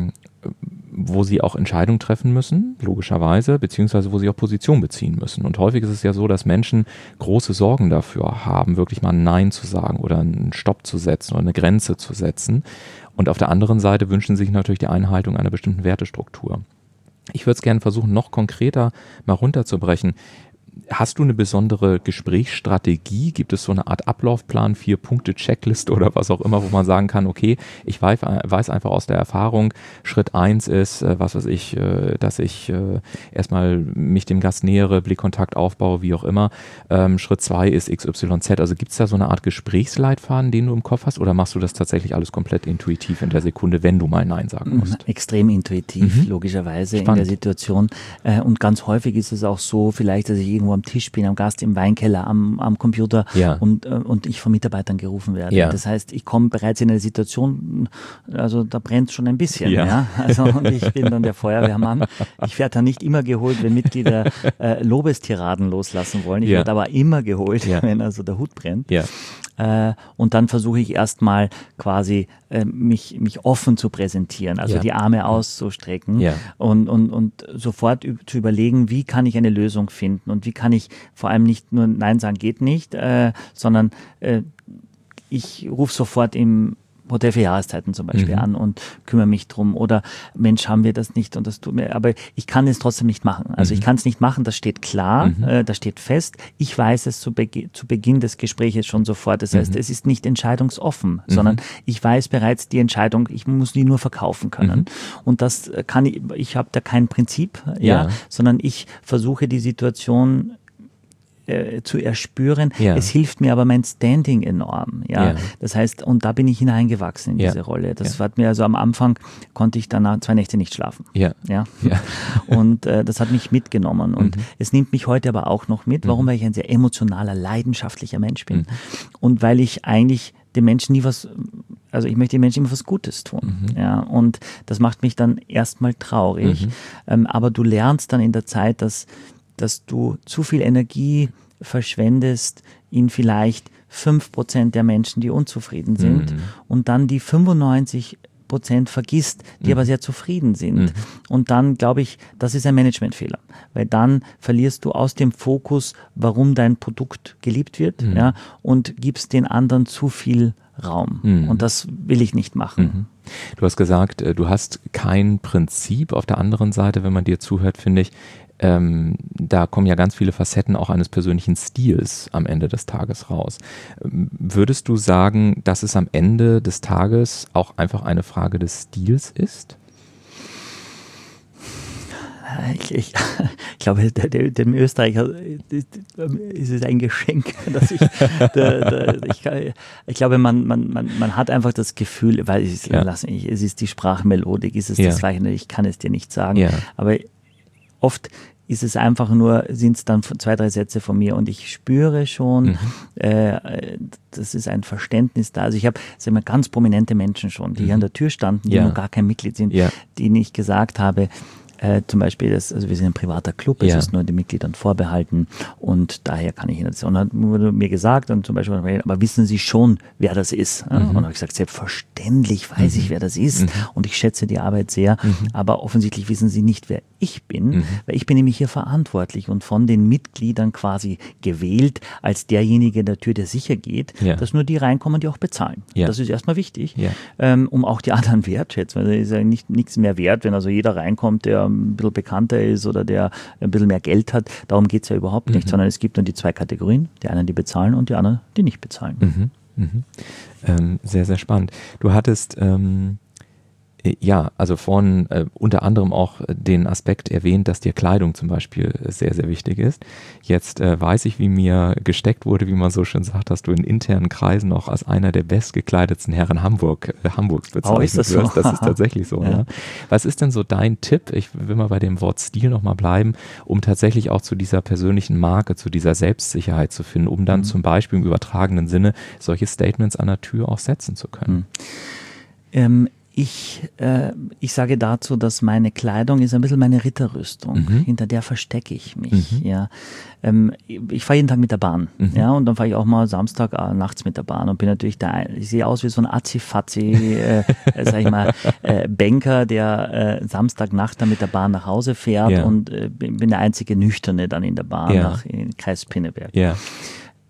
wo sie auch Entscheidungen treffen müssen, logischerweise, beziehungsweise wo sie auch Position beziehen müssen. Und häufig ist es ja so, dass Menschen große Sorgen dafür haben, wirklich mal ein Nein zu sagen oder einen Stopp zu setzen oder eine Grenze zu setzen. Und auf der anderen Seite wünschen sich natürlich die Einhaltung einer bestimmten Wertestruktur. Ich würde es gerne versuchen, noch konkreter mal runterzubrechen. Hast du eine besondere Gesprächsstrategie? Gibt es so eine Art Ablaufplan, 4-Punkte-Checkliste oder was auch immer, wo man sagen kann, okay, ich weiß einfach aus der Erfahrung, Schritt 1 ist, dass ich erstmal mich dem Gast nähere, Blickkontakt aufbaue, wie auch immer. Schritt 2 ist XYZ. Also gibt es da so eine Art Gesprächsleitfaden, den du im Kopf hast, oder machst du das tatsächlich alles komplett intuitiv in der Sekunde, wenn du mal Nein sagen musst? Extrem intuitiv, logischerweise. Spannend. In der Situation. Und ganz häufig ist es auch so, vielleicht, dass ich irgendwo am Tisch bin, am Gast im Weinkeller, am Computer und ich von Mitarbeitern gerufen werde. Ja. Das heißt, ich komme bereits in eine Situation, also da brennt schon ein bisschen. Ja. Also, und ich bin dann der Feuerwehrmann. Ich werde dann nicht immer geholt, wenn Mitglieder Lobestiraden loslassen wollen. Ich werde aber immer geholt, wenn also der Hut brennt. Ja. Und dann versuche ich erstmal quasi mich offen zu präsentieren, also die Arme auszustrecken und sofort zu überlegen, wie kann ich eine Lösung finden und wie kann ich vor allem nicht nur Nein sagen geht nicht, sondern ich rufe sofort im Hotel für Jahreszeiten zum Beispiel an und kümmere mich drum oder Mensch, haben wir das nicht und das tut mir, aber ich kann es trotzdem nicht machen. Also ich kann es nicht machen, das steht klar, das steht fest. Ich weiß es zu Beginn des Gesprächs schon sofort. Das heißt, es ist nicht entscheidungsoffen, sondern ich weiß bereits die Entscheidung, ich muss die nur verkaufen können. Und das kann ich habe da kein Prinzip, sondern ich versuche die Situation zu erspüren. Es hilft mir aber mein Standing enorm. Das heißt, und da bin ich hineingewachsen in diese Rolle. Das hat mir also am Anfang, konnte ich danach 2 Nächte nicht schlafen. Und das hat mich mitgenommen. Und es nimmt mich heute aber auch noch mit. Warum? Weil ich ein sehr emotionaler, leidenschaftlicher Mensch bin. Und weil ich eigentlich den Menschen ich möchte den Menschen immer was Gutes tun. Und das macht mich dann erstmal traurig. Aber du lernst dann in der Zeit, dass du zu viel Energie verschwendest in vielleicht 5% der Menschen, die unzufrieden sind und dann die 95% vergisst, die aber sehr zufrieden sind. Und dann glaube ich, das ist ein Managementfehler, weil dann verlierst du aus dem Fokus, warum dein Produkt geliebt wird, und gibst den anderen zu viel Raum. Und das will ich nicht machen. Du hast gesagt, du hast kein Prinzip. Auf der anderen Seite, wenn man dir zuhört, finde ich, da kommen ja ganz viele Facetten auch eines persönlichen Stils am Ende des Tages raus. Würdest du sagen, dass es am Ende des Tages auch einfach eine Frage des Stils ist? Ich glaube, dem Österreicher ist es ein Geschenk, dass ich glaube, man hat einfach das Gefühl, weil es ist die Sprachmelodik, ist es das Gleiche, ich kann es dir nicht sagen, aber oft ist es einfach nur, sind es dann 2, 3 Sätze von mir und ich spüre schon, das ist ein Verständnis da. Also ich habe ganz prominente Menschen schon, die hier an der Tür standen, die noch gar kein Mitglied sind, denen ich gesagt habe, zum Beispiel, also wir sind ein privater Club, es ist nur den Mitgliedern vorbehalten und daher kann ich Ihnen das. Und dann wurde mir gesagt, und zum Beispiel, aber wissen Sie schon, wer das ist? Und dann habe ich gesagt, selbstverständlich weiß ich, wer das ist und ich schätze die Arbeit sehr, aber offensichtlich wissen Sie nicht, wer ich bin, weil ich bin nämlich hier verantwortlich und von den Mitgliedern quasi gewählt als derjenige der Tür, der sicher geht, dass nur die reinkommen, die auch bezahlen. Das ist erstmal wichtig, um auch die anderen wertschätzen, weil es ist ja nichts mehr wert, wenn also jeder reinkommt, der ein bisschen bekannter ist oder der ein bisschen mehr Geld hat. Darum geht es ja überhaupt nicht, sondern es gibt nur die 2 Kategorien. Die einen, die bezahlen und die anderen, die nicht bezahlen. Sehr, sehr spannend. Du hattest also vorhin unter anderem auch den Aspekt erwähnt, dass dir Kleidung zum Beispiel sehr, sehr wichtig ist. Jetzt weiß ich, wie mir gesteckt wurde, wie man so schön sagt, dass du in internen Kreisen auch als einer der bestgekleidetsten Herren Hamburgs bezeichnet wirst. So? Das ist tatsächlich so. Ja. Was ist denn so dein Tipp, ich will mal bei dem Wort Stil nochmal bleiben, um tatsächlich auch zu dieser persönlichen Marke, zu dieser Selbstsicherheit zu finden, um dann zum Beispiel im übertragenen Sinne solche Statements an der Tür auch setzen zu können? Ich sage dazu, dass meine Kleidung ist ein bisschen meine Ritterrüstung. Hinter der verstecke ich mich. Ich fahre jeden Tag mit der Bahn. Und dann fahre ich auch mal Samstag nachts mit der Bahn und bin natürlich ich sehe aus wie so ein Azi-Fazi, sag ich mal, Banker, der Samstagnacht dann mit der Bahn nach Hause fährt und bin der einzige Nüchterne dann in der Bahn in Kreis Pinneberg.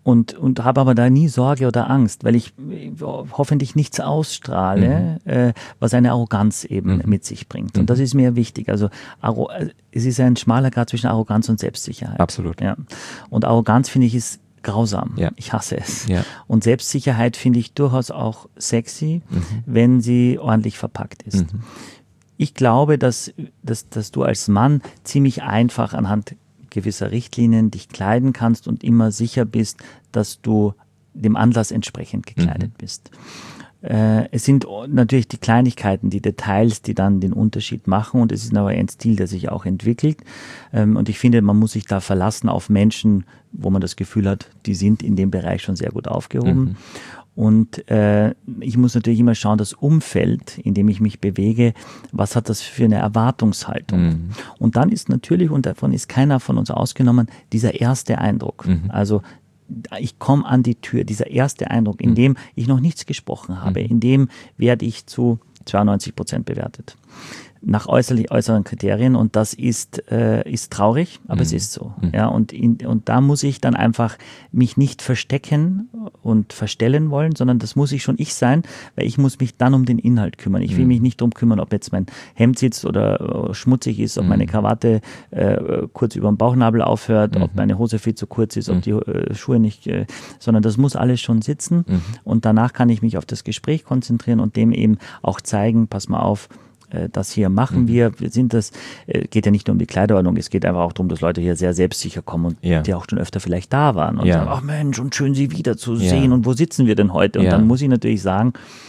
Und habe aber da nie Sorge oder Angst, weil ich hoffentlich nichts ausstrahle, was eine Arroganz eben mit sich bringt. Und das ist mir wichtig. Also es ist ein schmaler Grad zwischen Arroganz und Selbstsicherheit. Absolut. Ja. Und Arroganz, finde ich, ist grausam. Ja. Ich hasse es. Ja. Und Selbstsicherheit finde ich durchaus auch sexy, wenn sie ordentlich verpackt ist. Ich glaube, dass du als Mann ziemlich einfach anhand gewisser Richtlinien dich kleiden kannst und immer sicher bist, dass du dem Anlass entsprechend gekleidet bist. Es sind natürlich die Kleinigkeiten, die Details, die dann den Unterschied machen, und es ist aber ein Stil, der sich auch entwickelt. Und ich finde, man muss sich da verlassen auf Menschen, wo man das Gefühl hat, die sind in dem Bereich schon sehr gut aufgehoben. Und ich muss natürlich immer schauen, das Umfeld, in dem ich mich bewege, was hat das für eine Erwartungshaltung? Und dann ist natürlich, und davon ist keiner von uns ausgenommen, dieser erste Eindruck. Also ich komme an die Tür, dieser erste Eindruck, in dem ich noch nichts gesprochen habe, in dem werde ich zu 92% bewertet. Nach äußeren Kriterien, und das ist traurig, aber es ist so. Ja, und da muss ich dann einfach mich nicht verstecken und verstellen wollen, sondern das muss ich schon ich sein, weil ich muss mich dann um den Inhalt kümmern. Ich will mich nicht darum kümmern, ob jetzt mein Hemd sitzt oder schmutzig ist, ob meine Krawatte kurz über dem Bauchnabel aufhört, ob meine Hose viel zu kurz ist, ob die Schuhe nicht, sondern das muss alles schon sitzen, und danach kann ich mich auf das Gespräch konzentrieren und dem eben auch zeigen, pass mal auf, das hier machen wir sind das, geht ja nicht nur um die Kleiderordnung, es geht einfach auch darum, dass Leute hier sehr selbstsicher kommen und die auch schon öfter vielleicht da waren und sagen, ach Mensch, und schön Sie wiederzusehen, und wo sitzen wir denn heute? Und dann muss ich natürlich sagen,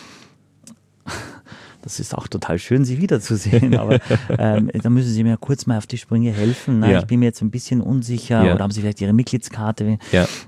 das ist auch total schön, Sie wiederzusehen, aber da müssen Sie mir kurz mal auf die Sprünge helfen. Ne? Ich bin mir jetzt ein bisschen unsicher, oder haben Sie vielleicht Ihre Mitgliedskarte?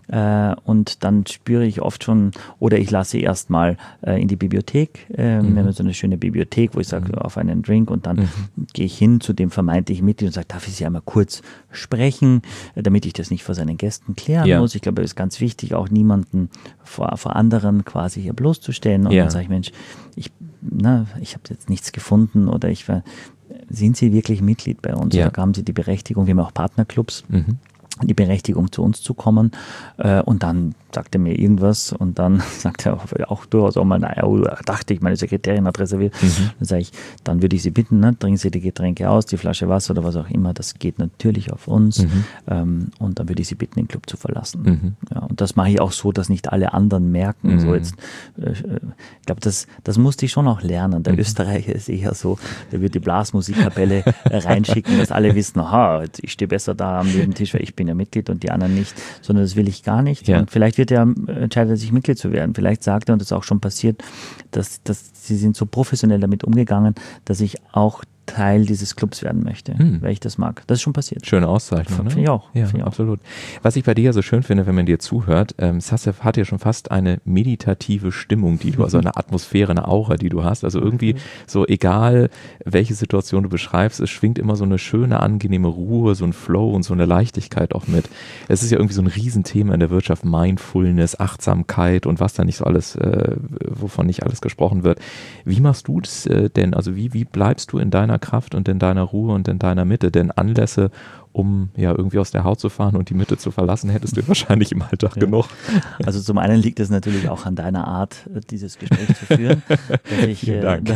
Und dann spüre ich oft schon, oder ich lasse erst mal in die Bibliothek. Wir haben so eine schöne Bibliothek, wo ich sage, auf einen Drink, und dann gehe ich hin zu dem vermeintlichen Mitglied und sage, darf ich Sie einmal kurz sprechen, damit ich das nicht vor seinen Gästen klären muss. Ich glaube, es ist ganz wichtig, auch niemanden vor anderen quasi hier bloßzustellen. Und dann sage ich, Mensch, ich habe jetzt nichts gefunden, oder sind Sie wirklich Mitglied bei uns? Oder haben Sie die Berechtigung, wir haben auch Partnerclubs, die Berechtigung, zu uns zu kommen? Und dann sagt er mir irgendwas, und dann sagt er auch durchaus auch mal, dachte ich, meine Sekretärin hat reserviert. Dann sage ich, dann würde ich Sie bitten, trinken Sie die Getränke aus, die Flasche Wasser oder was auch immer, das geht natürlich auf uns. Und dann würde ich Sie bitten, den Club zu verlassen. Ja, und das mache ich auch so, dass nicht alle anderen merken. So jetzt, ich glaube, das musste ich schon auch lernen. Der Österreicher ist eher so, der wird die Blasmusikkapelle reinschicken, dass alle wissen, ich stehe besser da am Nebentisch, weil ich bin ja Mitglied und die anderen nicht, sondern das will ich gar nicht. Und vielleicht entscheidet er sich, Mitglied zu werden. Vielleicht sagt er, und das ist auch schon passiert, dass sie sind so professionell damit umgegangen, dass ich auch Teil dieses Clubs werden möchte, weil ich das mag. Das ist schon passiert. Schöne Auszeichnung, ne? Finde ich auch. Ja, absolut. Was ich bei dir ja so schön finde, wenn man dir zuhört, Sasef hat ja schon fast eine meditative Stimmung, die du, also eine Atmosphäre, eine Aura, die du hast. Also irgendwie so, egal welche Situation du beschreibst, es schwingt immer so eine schöne, angenehme Ruhe, so ein Flow und so eine Leichtigkeit auch mit. Es ist ja irgendwie so ein Riesenthema in der Wirtschaft, Mindfulness, Achtsamkeit und was da nicht so alles, wovon nicht alles gesprochen wird. Wie machst du das denn? Also wie bleibst du in deiner Kraft und in deiner Ruhe und in deiner Mitte? Denn Anlässe, um ja irgendwie aus der Haut zu fahren und die Mitte zu verlassen, hättest du wahrscheinlich im Alltag genug. Also zum einen liegt es natürlich auch an deiner Art, dieses Gespräch zu führen. Vielen Dank.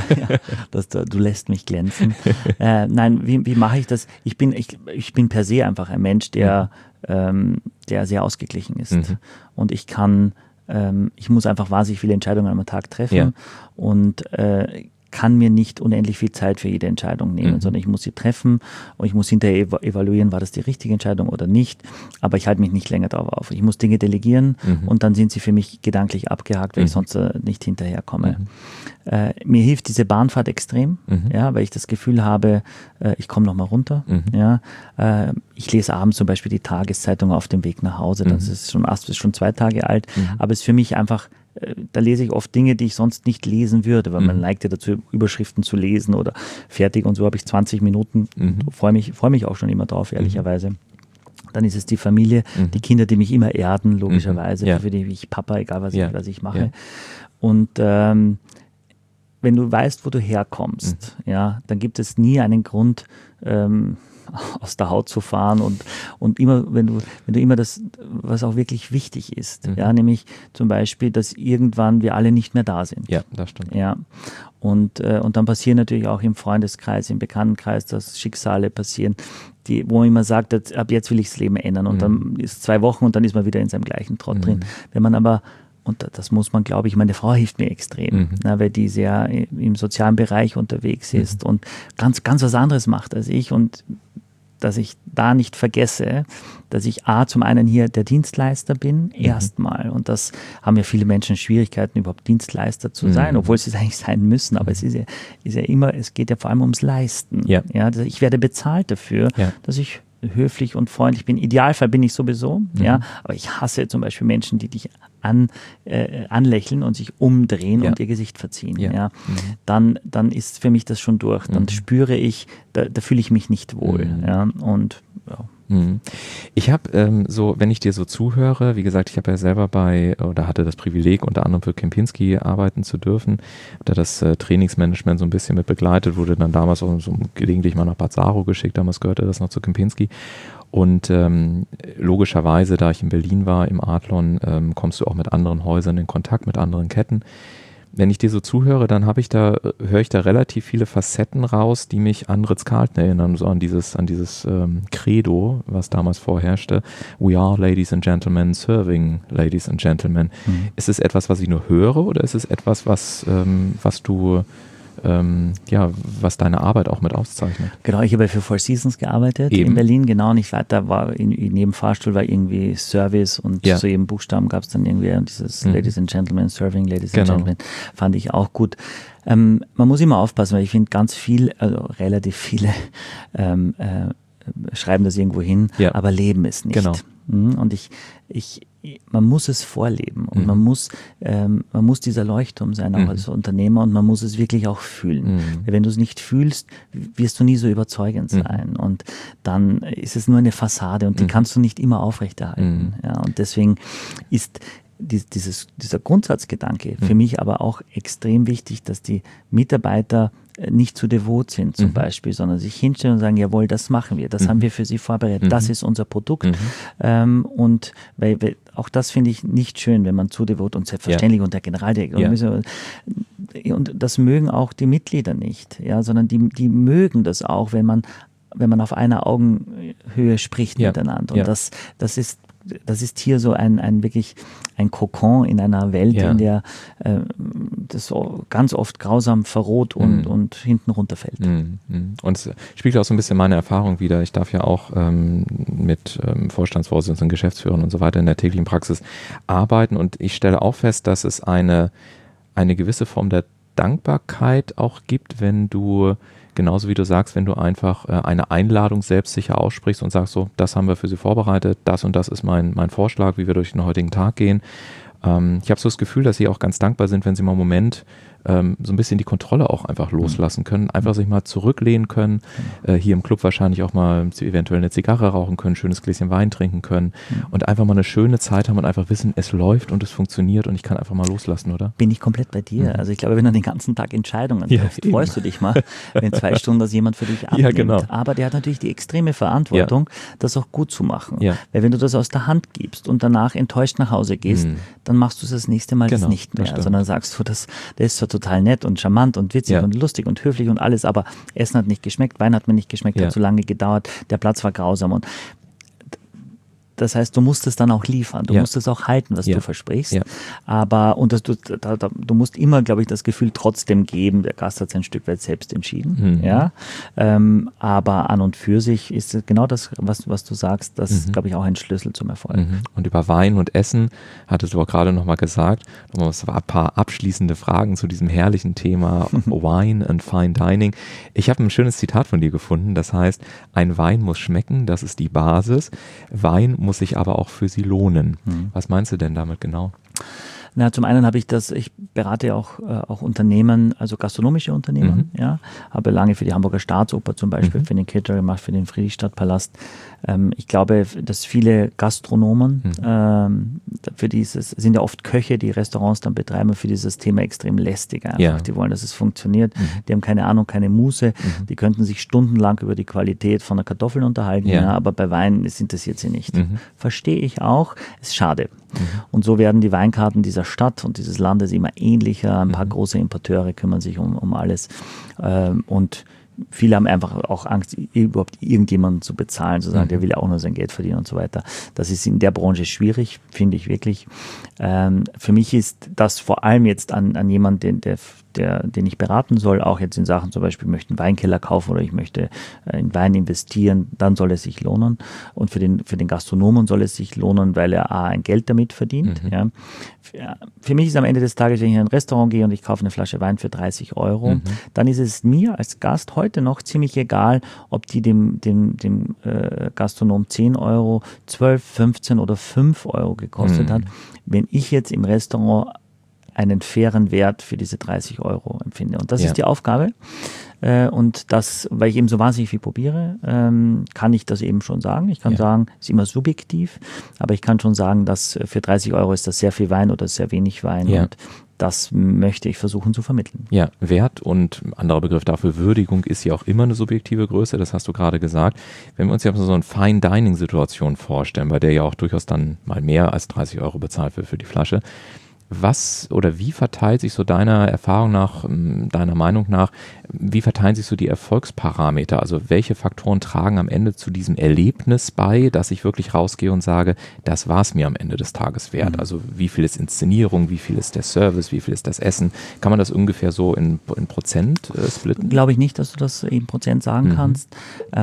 Du lässt mich glänzen. Nein, wie mache ich das? Ich bin per se einfach ein Mensch, der sehr ausgeglichen ist. Und ich muss einfach wahnsinnig viele Entscheidungen am Tag treffen und kann mir nicht unendlich viel Zeit für jede Entscheidung nehmen, sondern ich muss sie treffen und ich muss hinterher evaluieren, war das die richtige Entscheidung oder nicht, aber ich halte mich nicht länger darauf auf. Ich muss Dinge delegieren und dann sind sie für mich gedanklich abgehakt, weil ich sonst nicht hinterherkomme. Mir hilft diese Bahnfahrt extrem, weil ich das Gefühl habe, ich komme nochmal runter. Ich lese abends zum Beispiel die Tageszeitung auf dem Weg nach Hause, das ist schon 2 Tage alt, aber es ist für mich einfach, da lese ich oft Dinge, die ich sonst nicht lesen würde, weil man neigt ja dazu, Überschriften zu lesen oder fertig, und so habe ich 20 Minuten, freue mich auch schon immer drauf, ehrlicherweise. Dann ist es die Familie, die Kinder, die mich immer erden, logischerweise, für die ich Papa, egal was ich mache. Und wenn du weißt, wo du herkommst, dann gibt es nie einen Grund, aus der Haut zu fahren und immer, wenn du immer das, was auch wirklich wichtig ist, ja, nämlich zum Beispiel, dass irgendwann wir alle nicht mehr da sind. Ja, das stimmt. Ja. Und dann passieren natürlich auch im Freundeskreis, im Bekanntenkreis, dass Schicksale passieren, wo man immer sagt, ab jetzt will ich das Leben ändern und dann ist 2 Wochen und dann ist man wieder in seinem gleichen Trott drin. Wenn man aber, und das muss man, glaube ich, meine Frau hilft mir extrem, weil die sehr im sozialen Bereich unterwegs ist und ganz, ganz was anderes macht als ich und dass ich da nicht vergesse, dass ich zum einen hier der Dienstleister bin, erstmal. Und das haben ja viele Menschen Schwierigkeiten, überhaupt Dienstleister zu sein, obwohl sie es eigentlich sein müssen. Aber es ist ja immer, es geht ja vor allem ums Leisten. Ja, ich werde bezahlt dafür, dass ich höflich und freundlich bin. Idealfall bin ich sowieso, ja, aber ich hasse zum Beispiel Menschen, die dich anlächeln und sich umdrehen und ihr Gesicht verziehen. Ja. Dann ist für mich das schon durch. Dann spüre ich, da fühle ich mich nicht wohl. Ja. Und ja. Ich habe wenn ich dir so zuhöre, wie gesagt, ich habe ja selber hatte das Privileg, unter anderem für Kempinski arbeiten zu dürfen, da das Trainingsmanagement so ein bisschen mit begleitet, wurde dann damals auch so gelegentlich mal nach Bad Saro geschickt, damals gehörte das noch zu Kempinski. Und logischerweise, da ich in Berlin war, im Adlon, kommst du auch mit anderen Häusern in Kontakt, mit anderen Ketten. Wenn ich dir so zuhöre, dann höre ich da relativ viele Facetten raus, die mich an Ritz-Carlton erinnern, so an dieses Credo, was damals vorherrschte. We are ladies and gentlemen, serving ladies and gentlemen. Ist es etwas, was ich nur höre, oder ist es etwas, was du was deine Arbeit auch mit auszeichnet? Genau, ich habe für Four Seasons gearbeitet in Berlin, genau, nicht weiter, war in jedem Fahrstuhl war irgendwie Service und zu jedem Buchstaben gab es dann irgendwie dieses Ladies and Gentlemen, Serving Ladies and Gentlemen, fand ich auch gut. Man muss immer aufpassen, weil ich finde relativ viele schreiben das irgendwo hin, aber leben es nicht. Genau. Und man muss es vorleben und man muss dieser Leuchtturm sein, auch als Unternehmer, und man muss es wirklich auch fühlen. Wenn du es nicht fühlst, wirst du nie so überzeugend sein und dann ist es nur eine Fassade und die kannst du nicht immer aufrechterhalten. Ja, und deswegen ist dieser Grundsatzgedanke für mich aber auch extrem wichtig, dass die Mitarbeiter nicht zu devot sind zum Beispiel, sondern sich hinstellen und sagen, jawohl, das machen wir, das haben wir für Sie vorbereitet, das ist unser Produkt. Und weil auch das finde ich nicht schön, wenn man zu devot und selbstverständlich und der Generaldirektor und das mögen auch die Mitglieder nicht, ja, sondern die mögen das auch, wenn man auf einer Augenhöhe spricht miteinander. Und das ist hier so wirklich ein Kokon in einer Welt, in der das so ganz oft grausam verroht und hinten runterfällt. Und es spiegelt auch so ein bisschen meine Erfahrung wider. Ich darf ja auch mit Vorstandsvorsitzenden, Geschäftsführern und so weiter in der täglichen Praxis arbeiten, und ich stelle auch fest, dass es eine gewisse Form der Dankbarkeit auch gibt, wenn du, genauso wie du sagst, wenn du einfach eine Einladung selbstsicher aussprichst und sagst, so, das haben wir für Sie vorbereitet, das und das ist mein Vorschlag, wie wir durch den heutigen Tag gehen. Ich habe so das Gefühl, dass Sie auch ganz dankbar sind, wenn Sie mal einen Moment so ein bisschen die Kontrolle auch einfach loslassen können, einfach sich mal zurücklehnen können, hier im Club wahrscheinlich auch mal eventuell eine Zigarre rauchen können, schönes Gläschen Wein trinken können und einfach mal eine schöne Zeit haben und einfach wissen, es läuft und es funktioniert und ich kann einfach mal loslassen, oder? Bin ich komplett bei dir. Also ich glaube, wenn du den ganzen Tag Entscheidungen triffst, freust du dich mal, wenn 2 Stunden das jemand für dich abnimmt. Ja, genau. Aber der hat natürlich die extreme Verantwortung, das auch gut zu machen. Ja. Weil wenn du das aus der Hand gibst und danach enttäuscht nach Hause gehst, dann machst du es das nächste Mal das nicht mehr, sondern sagst du, der ist zwar total nett und charmant und witzig und lustig und höflich und alles, aber Essen hat nicht geschmeckt, Wein hat mir nicht geschmeckt, hat zu lange gedauert, der Platz war grausam. Und das heißt, du musst es dann auch liefern, du musst es auch halten, was du versprichst. Ja. Aber du musst immer, glaube ich, das Gefühl trotzdem geben, der Gast hat sein Stück weit selbst entschieden. Ja? Aber an und für sich ist genau das, was du sagst, das ist, glaube ich, auch ein Schlüssel zum Erfolg. Und über Wein und Essen hattest du auch gerade nochmal gesagt, es war ein paar abschließende Fragen zu diesem herrlichen Thema Wine and Fine Dining. Ich habe ein schönes Zitat von dir gefunden, das heißt, ein Wein muss schmecken, das ist die Basis. Wein muss sich aber auch für sie lohnen. Was meinst du denn damit genau? Na, zum einen ich berate auch Unternehmen, also gastronomische Unternehmen, ja, habe lange für die Hamburger Staatsoper zum Beispiel, für den Caterer gemacht, für den Friedrichstadtpalast. Ich glaube, dass viele Gastronomen, für dieses, sind ja oft Köche, die Restaurants dann betreiben, für dieses Thema extrem lästig einfach. Ja. Die wollen, dass es funktioniert. Die haben keine Ahnung, keine Muße. Die könnten sich stundenlang über die Qualität von der Kartoffel unterhalten, ja, aber bei Wein interessiert sie nicht. Verstehe ich auch, ist schade. Und so werden die Weinkarten dieser Stadt und dieses Landes immer ähnlicher. Ein paar große Importeure kümmern sich um alles. Und viele haben einfach auch Angst, überhaupt irgendjemanden zu bezahlen, zu sagen, der will ja auch nur sein Geld verdienen und so weiter. Das ist in der Branche schwierig, finde ich wirklich. Für mich ist das vor allem jetzt an jemanden, den ich beraten soll, auch jetzt in Sachen zum Beispiel, ich möchte einen Weinkeller kaufen oder ich möchte in Wein investieren, dann soll es sich lohnen. Und für den Gastronomen soll es sich lohnen, weil er ein Geld damit verdient. Ja. Für mich ist am Ende des Tages, wenn ich in ein Restaurant gehe und ich kaufe eine Flasche Wein für 30 €, dann ist es mir als Gast heute noch ziemlich egal, ob die dem Gastronom 10 €, 12, 15 oder 5 € gekostet hat. Wenn ich jetzt im Restaurant einen fairen Wert für diese 30 € empfinde. Und das ist die Aufgabe. Und das, weil ich eben so wahnsinnig viel probiere, kann ich das eben schon sagen. Ich kann sagen, es ist immer subjektiv, aber ich kann schon sagen, dass für 30 € ist das sehr viel Wein oder sehr wenig Wein. Ja. Und das möchte ich versuchen zu vermitteln. Ja, Wert und ein anderer Begriff dafür, Würdigung, ist ja auch immer eine subjektive Größe, das hast du gerade gesagt. Wenn wir uns jetzt so eine Fine-Dining-Situation vorstellen, bei der ja auch durchaus dann mal mehr als 30 € bezahlt wird für die Flasche, was oder wie verteilt sich so deiner Erfahrung nach, deiner Meinung nach, wie verteilen sich so die Erfolgsparameter? Also welche Faktoren tragen am Ende zu diesem Erlebnis bei, dass ich wirklich rausgehe und sage, das war es mir am Ende des Tages wert? Also wie viel ist Inszenierung, wie viel ist der Service, wie viel ist das Essen? Kann man das ungefähr so in Prozent splitten? Glaube ich nicht, dass du das in Prozent sagen kannst.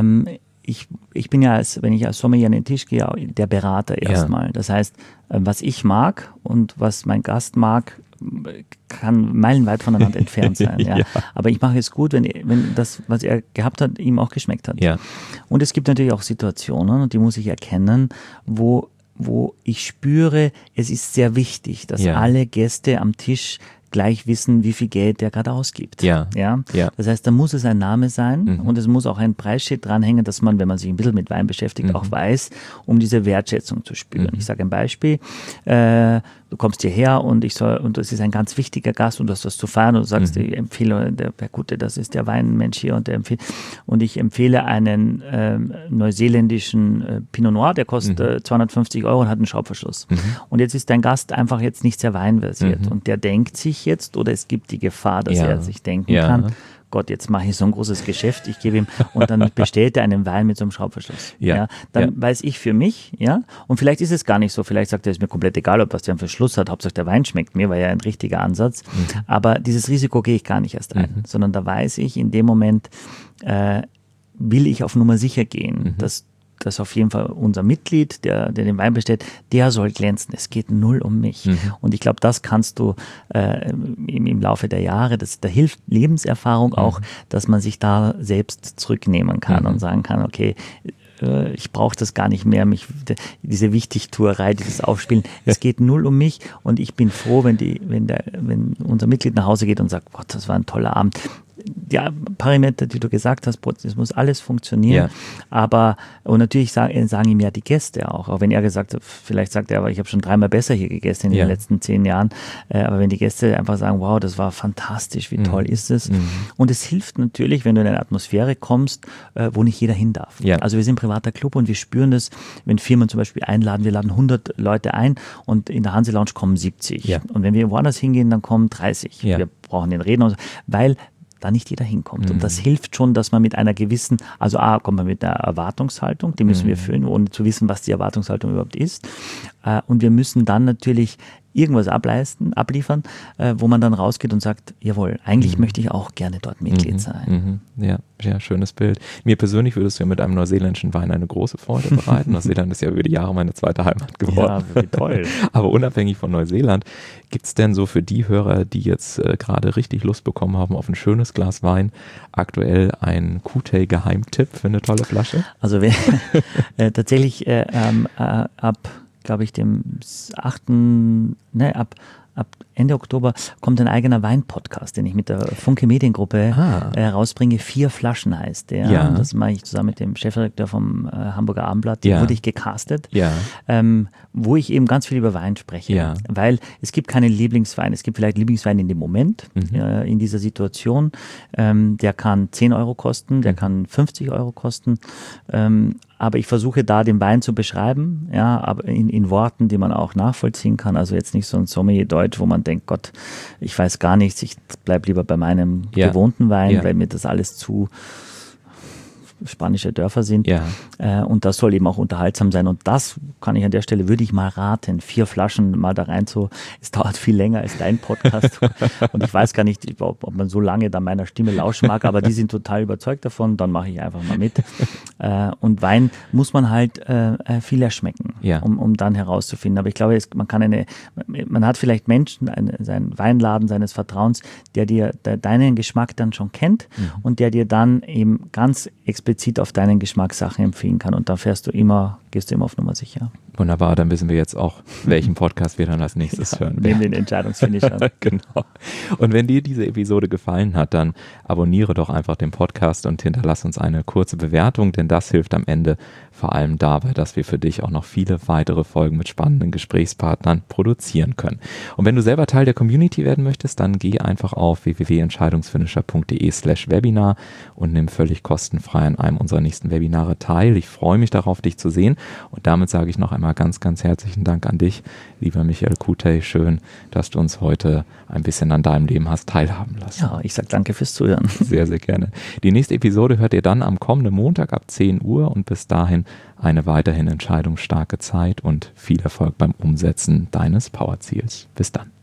Ich bin ja, wenn ich als Sommelier an den Tisch gehe, der Berater erstmal. Das heißt, was ich mag und was mein Gast mag, kann meilenweit voneinander entfernt sein. Ja. Aber ich mache es gut, wenn das, was er gehabt hat, ihm auch geschmeckt hat. Ja. Und es gibt natürlich auch Situationen, und die muss ich erkennen, wo ich spüre, es ist sehr wichtig, dass alle Gäste am Tisch gleich wissen, wie viel Geld der gerade ausgibt. Ja. Das heißt, da muss es ein Name sein und es muss auch ein Preisschild dranhängen, dass man, wenn man sich ein bisschen mit Wein beschäftigt, auch weiß, um diese Wertschätzung zu spüren. Ich sage ein Beispiel, du kommst hierher und das ist ein ganz wichtiger Gast und du hast was zu feiern und du sagst, ich empfehle, der Gute, das ist der Weinmensch hier und ich empfehle einen neuseeländischen Pinot Noir, der kostet 250 € und hat einen Schraubverschluss. Und jetzt ist dein Gast einfach jetzt nicht sehr weinversiert und der denkt sich jetzt, oder es gibt die Gefahr, dass er sich denken kann, Gott, jetzt mache ich so ein großes Geschäft, ich gebe ihm, und dann bestellt er einen Wein mit so einem Schraubverschluss. Dann weiß ich für mich, und vielleicht ist es gar nicht so, vielleicht sagt er, es ist mir komplett egal, ob was der einen Verschluss hat, Hauptsache der Wein schmeckt mir, war ja ein richtiger Ansatz, aber dieses Risiko gehe ich gar nicht erst ein, sondern da weiß ich, in dem Moment will ich auf Nummer sicher gehen, dass auf jeden Fall unser Mitglied, der den Wein bestellt, der soll glänzen. Es geht null um mich. Und ich glaube, das kannst du im Laufe der Jahre, da hilft Lebenserfahrung auch, dass man sich da selbst zurücknehmen kann und sagen kann, okay, ich brauche das gar nicht mehr, diese Wichtigtuerei, dieses Aufspielen. Es geht null um mich und ich bin froh, wenn unser Mitglied nach Hause geht und sagt, Gott, das war ein toller Abend. Die Parameter, die du gesagt hast, es muss alles funktionieren, aber und natürlich sagen ihm ja die Gäste auch wenn er gesagt hat, vielleicht sagt er, aber ich habe schon 3-mal besser hier gegessen in den letzten 10 Jahren, aber wenn die Gäste einfach sagen, wow, das war fantastisch, wie toll ist es, und es hilft natürlich, wenn du in eine Atmosphäre kommst, wo nicht jeder hin darf. Also wir sind ein privater Club und wir spüren das, wenn Firmen zum Beispiel einladen, wir laden 100 Leute ein und in der Hanse Lounge kommen 70 und wenn wir woanders hingehen, dann kommen 30. Wir brauchen den Redner, weil da nicht jeder hinkommt. Und das hilft schon, dass man mit einer gewissen, also kommt man mit einer Erwartungshaltung, die müssen wir füllen, ohne zu wissen, was die Erwartungshaltung überhaupt ist. Und wir müssen dann natürlich irgendwas abliefern, wo man dann rausgeht und sagt, jawohl, eigentlich möchte ich auch gerne dort Mitglied sein. Ja, schönes Bild. Mir persönlich würdest du ja mit einem neuseeländischen Wein eine große Freude bereiten. Neuseeland ist ja über die Jahre meine zweite Heimat geworden. Ja, wie toll. Aber unabhängig von Neuseeland, gibt es denn so für die Hörer, die jetzt gerade richtig Lust bekommen haben auf ein schönes Glas Wein, aktuell ein Kutei-Geheimtipp für eine tolle Flasche? Also tatsächlich ab, glaube ich, dem 8., ab ab Ende Oktober kommt ein eigener Wein-Podcast, den ich mit der Funke Mediengruppe rausbringe. 4 Flaschen heißt der. Ja. Das mache ich zusammen mit dem Chefredakteur vom Hamburger Abendblatt. Ja. Wurde ich gecastet, Ja. wo ich eben ganz viel über Wein spreche. Ja. Weil es gibt keinen Lieblingswein. Es gibt vielleicht Lieblingswein in dem Moment, in dieser Situation. Der kann 10 Euro kosten, der kann 50 Euro kosten. Aber ich versuche da den Wein zu beschreiben, ja, aber in Worten, die man auch nachvollziehen kann. Also jetzt nicht so ein Sommelier-Deutsch, wo man denkt, Gott, ich weiß gar nichts, ich bleib lieber bei meinem gewohnten Wein, weil mir das alles zu spanische Dörfer sind. Ja. Und das soll eben auch unterhaltsam sein. Und das kann ich an der Stelle, würde ich mal raten, 4 Flaschen mal da rein zu. Es dauert viel länger als dein Podcast. Und ich weiß gar nicht, ob man so lange da meiner Stimme lauschen mag, aber die sind total überzeugt davon. Dann mache ich einfach mal mit. Und Wein muss man halt viel erschmecken, um dann herauszufinden. Aber ich glaube, man hat vielleicht Menschen, seinen Weinladen seines Vertrauens, der deinen Geschmack dann schon kennt und der dir dann eben ganz explizit auf deinen Geschmackssachen empfehlen kann. Und da gehst du immer auf Nummer sicher. Wunderbar, dann wissen wir jetzt auch, welchen Podcast wir dann als nächstes hören. Neben den Entscheidungsfinishern. Genau. Und wenn dir diese Episode gefallen hat, dann abonniere doch einfach den Podcast und hinterlass uns eine kurze Bewertung, denn das hilft am Ende vor allem dabei, dass wir für dich auch noch viele weitere Folgen mit spannenden Gesprächspartnern produzieren können. Und wenn du selber Teil der Community werden möchtest, dann geh einfach auf www.entscheidungsfinisher.de/Webinar und nimm völlig kostenfrei an einem unserer nächsten Webinare teil. Ich freue mich darauf, dich zu sehen. Und damit sage ich noch einmal ganz, ganz herzlichen Dank an dich, lieber Michael Kutey. Schön, dass du uns heute ein bisschen an deinem Leben hast teilhaben lassen. Ja, ich sage danke fürs Zuhören. Sehr, sehr gerne. Die nächste Episode hört ihr dann am kommenden Montag ab 10 Uhr und bis dahin eine weiterhin entscheidungsstarke Zeit und viel Erfolg beim Umsetzen deines Powerziels. Bis dann.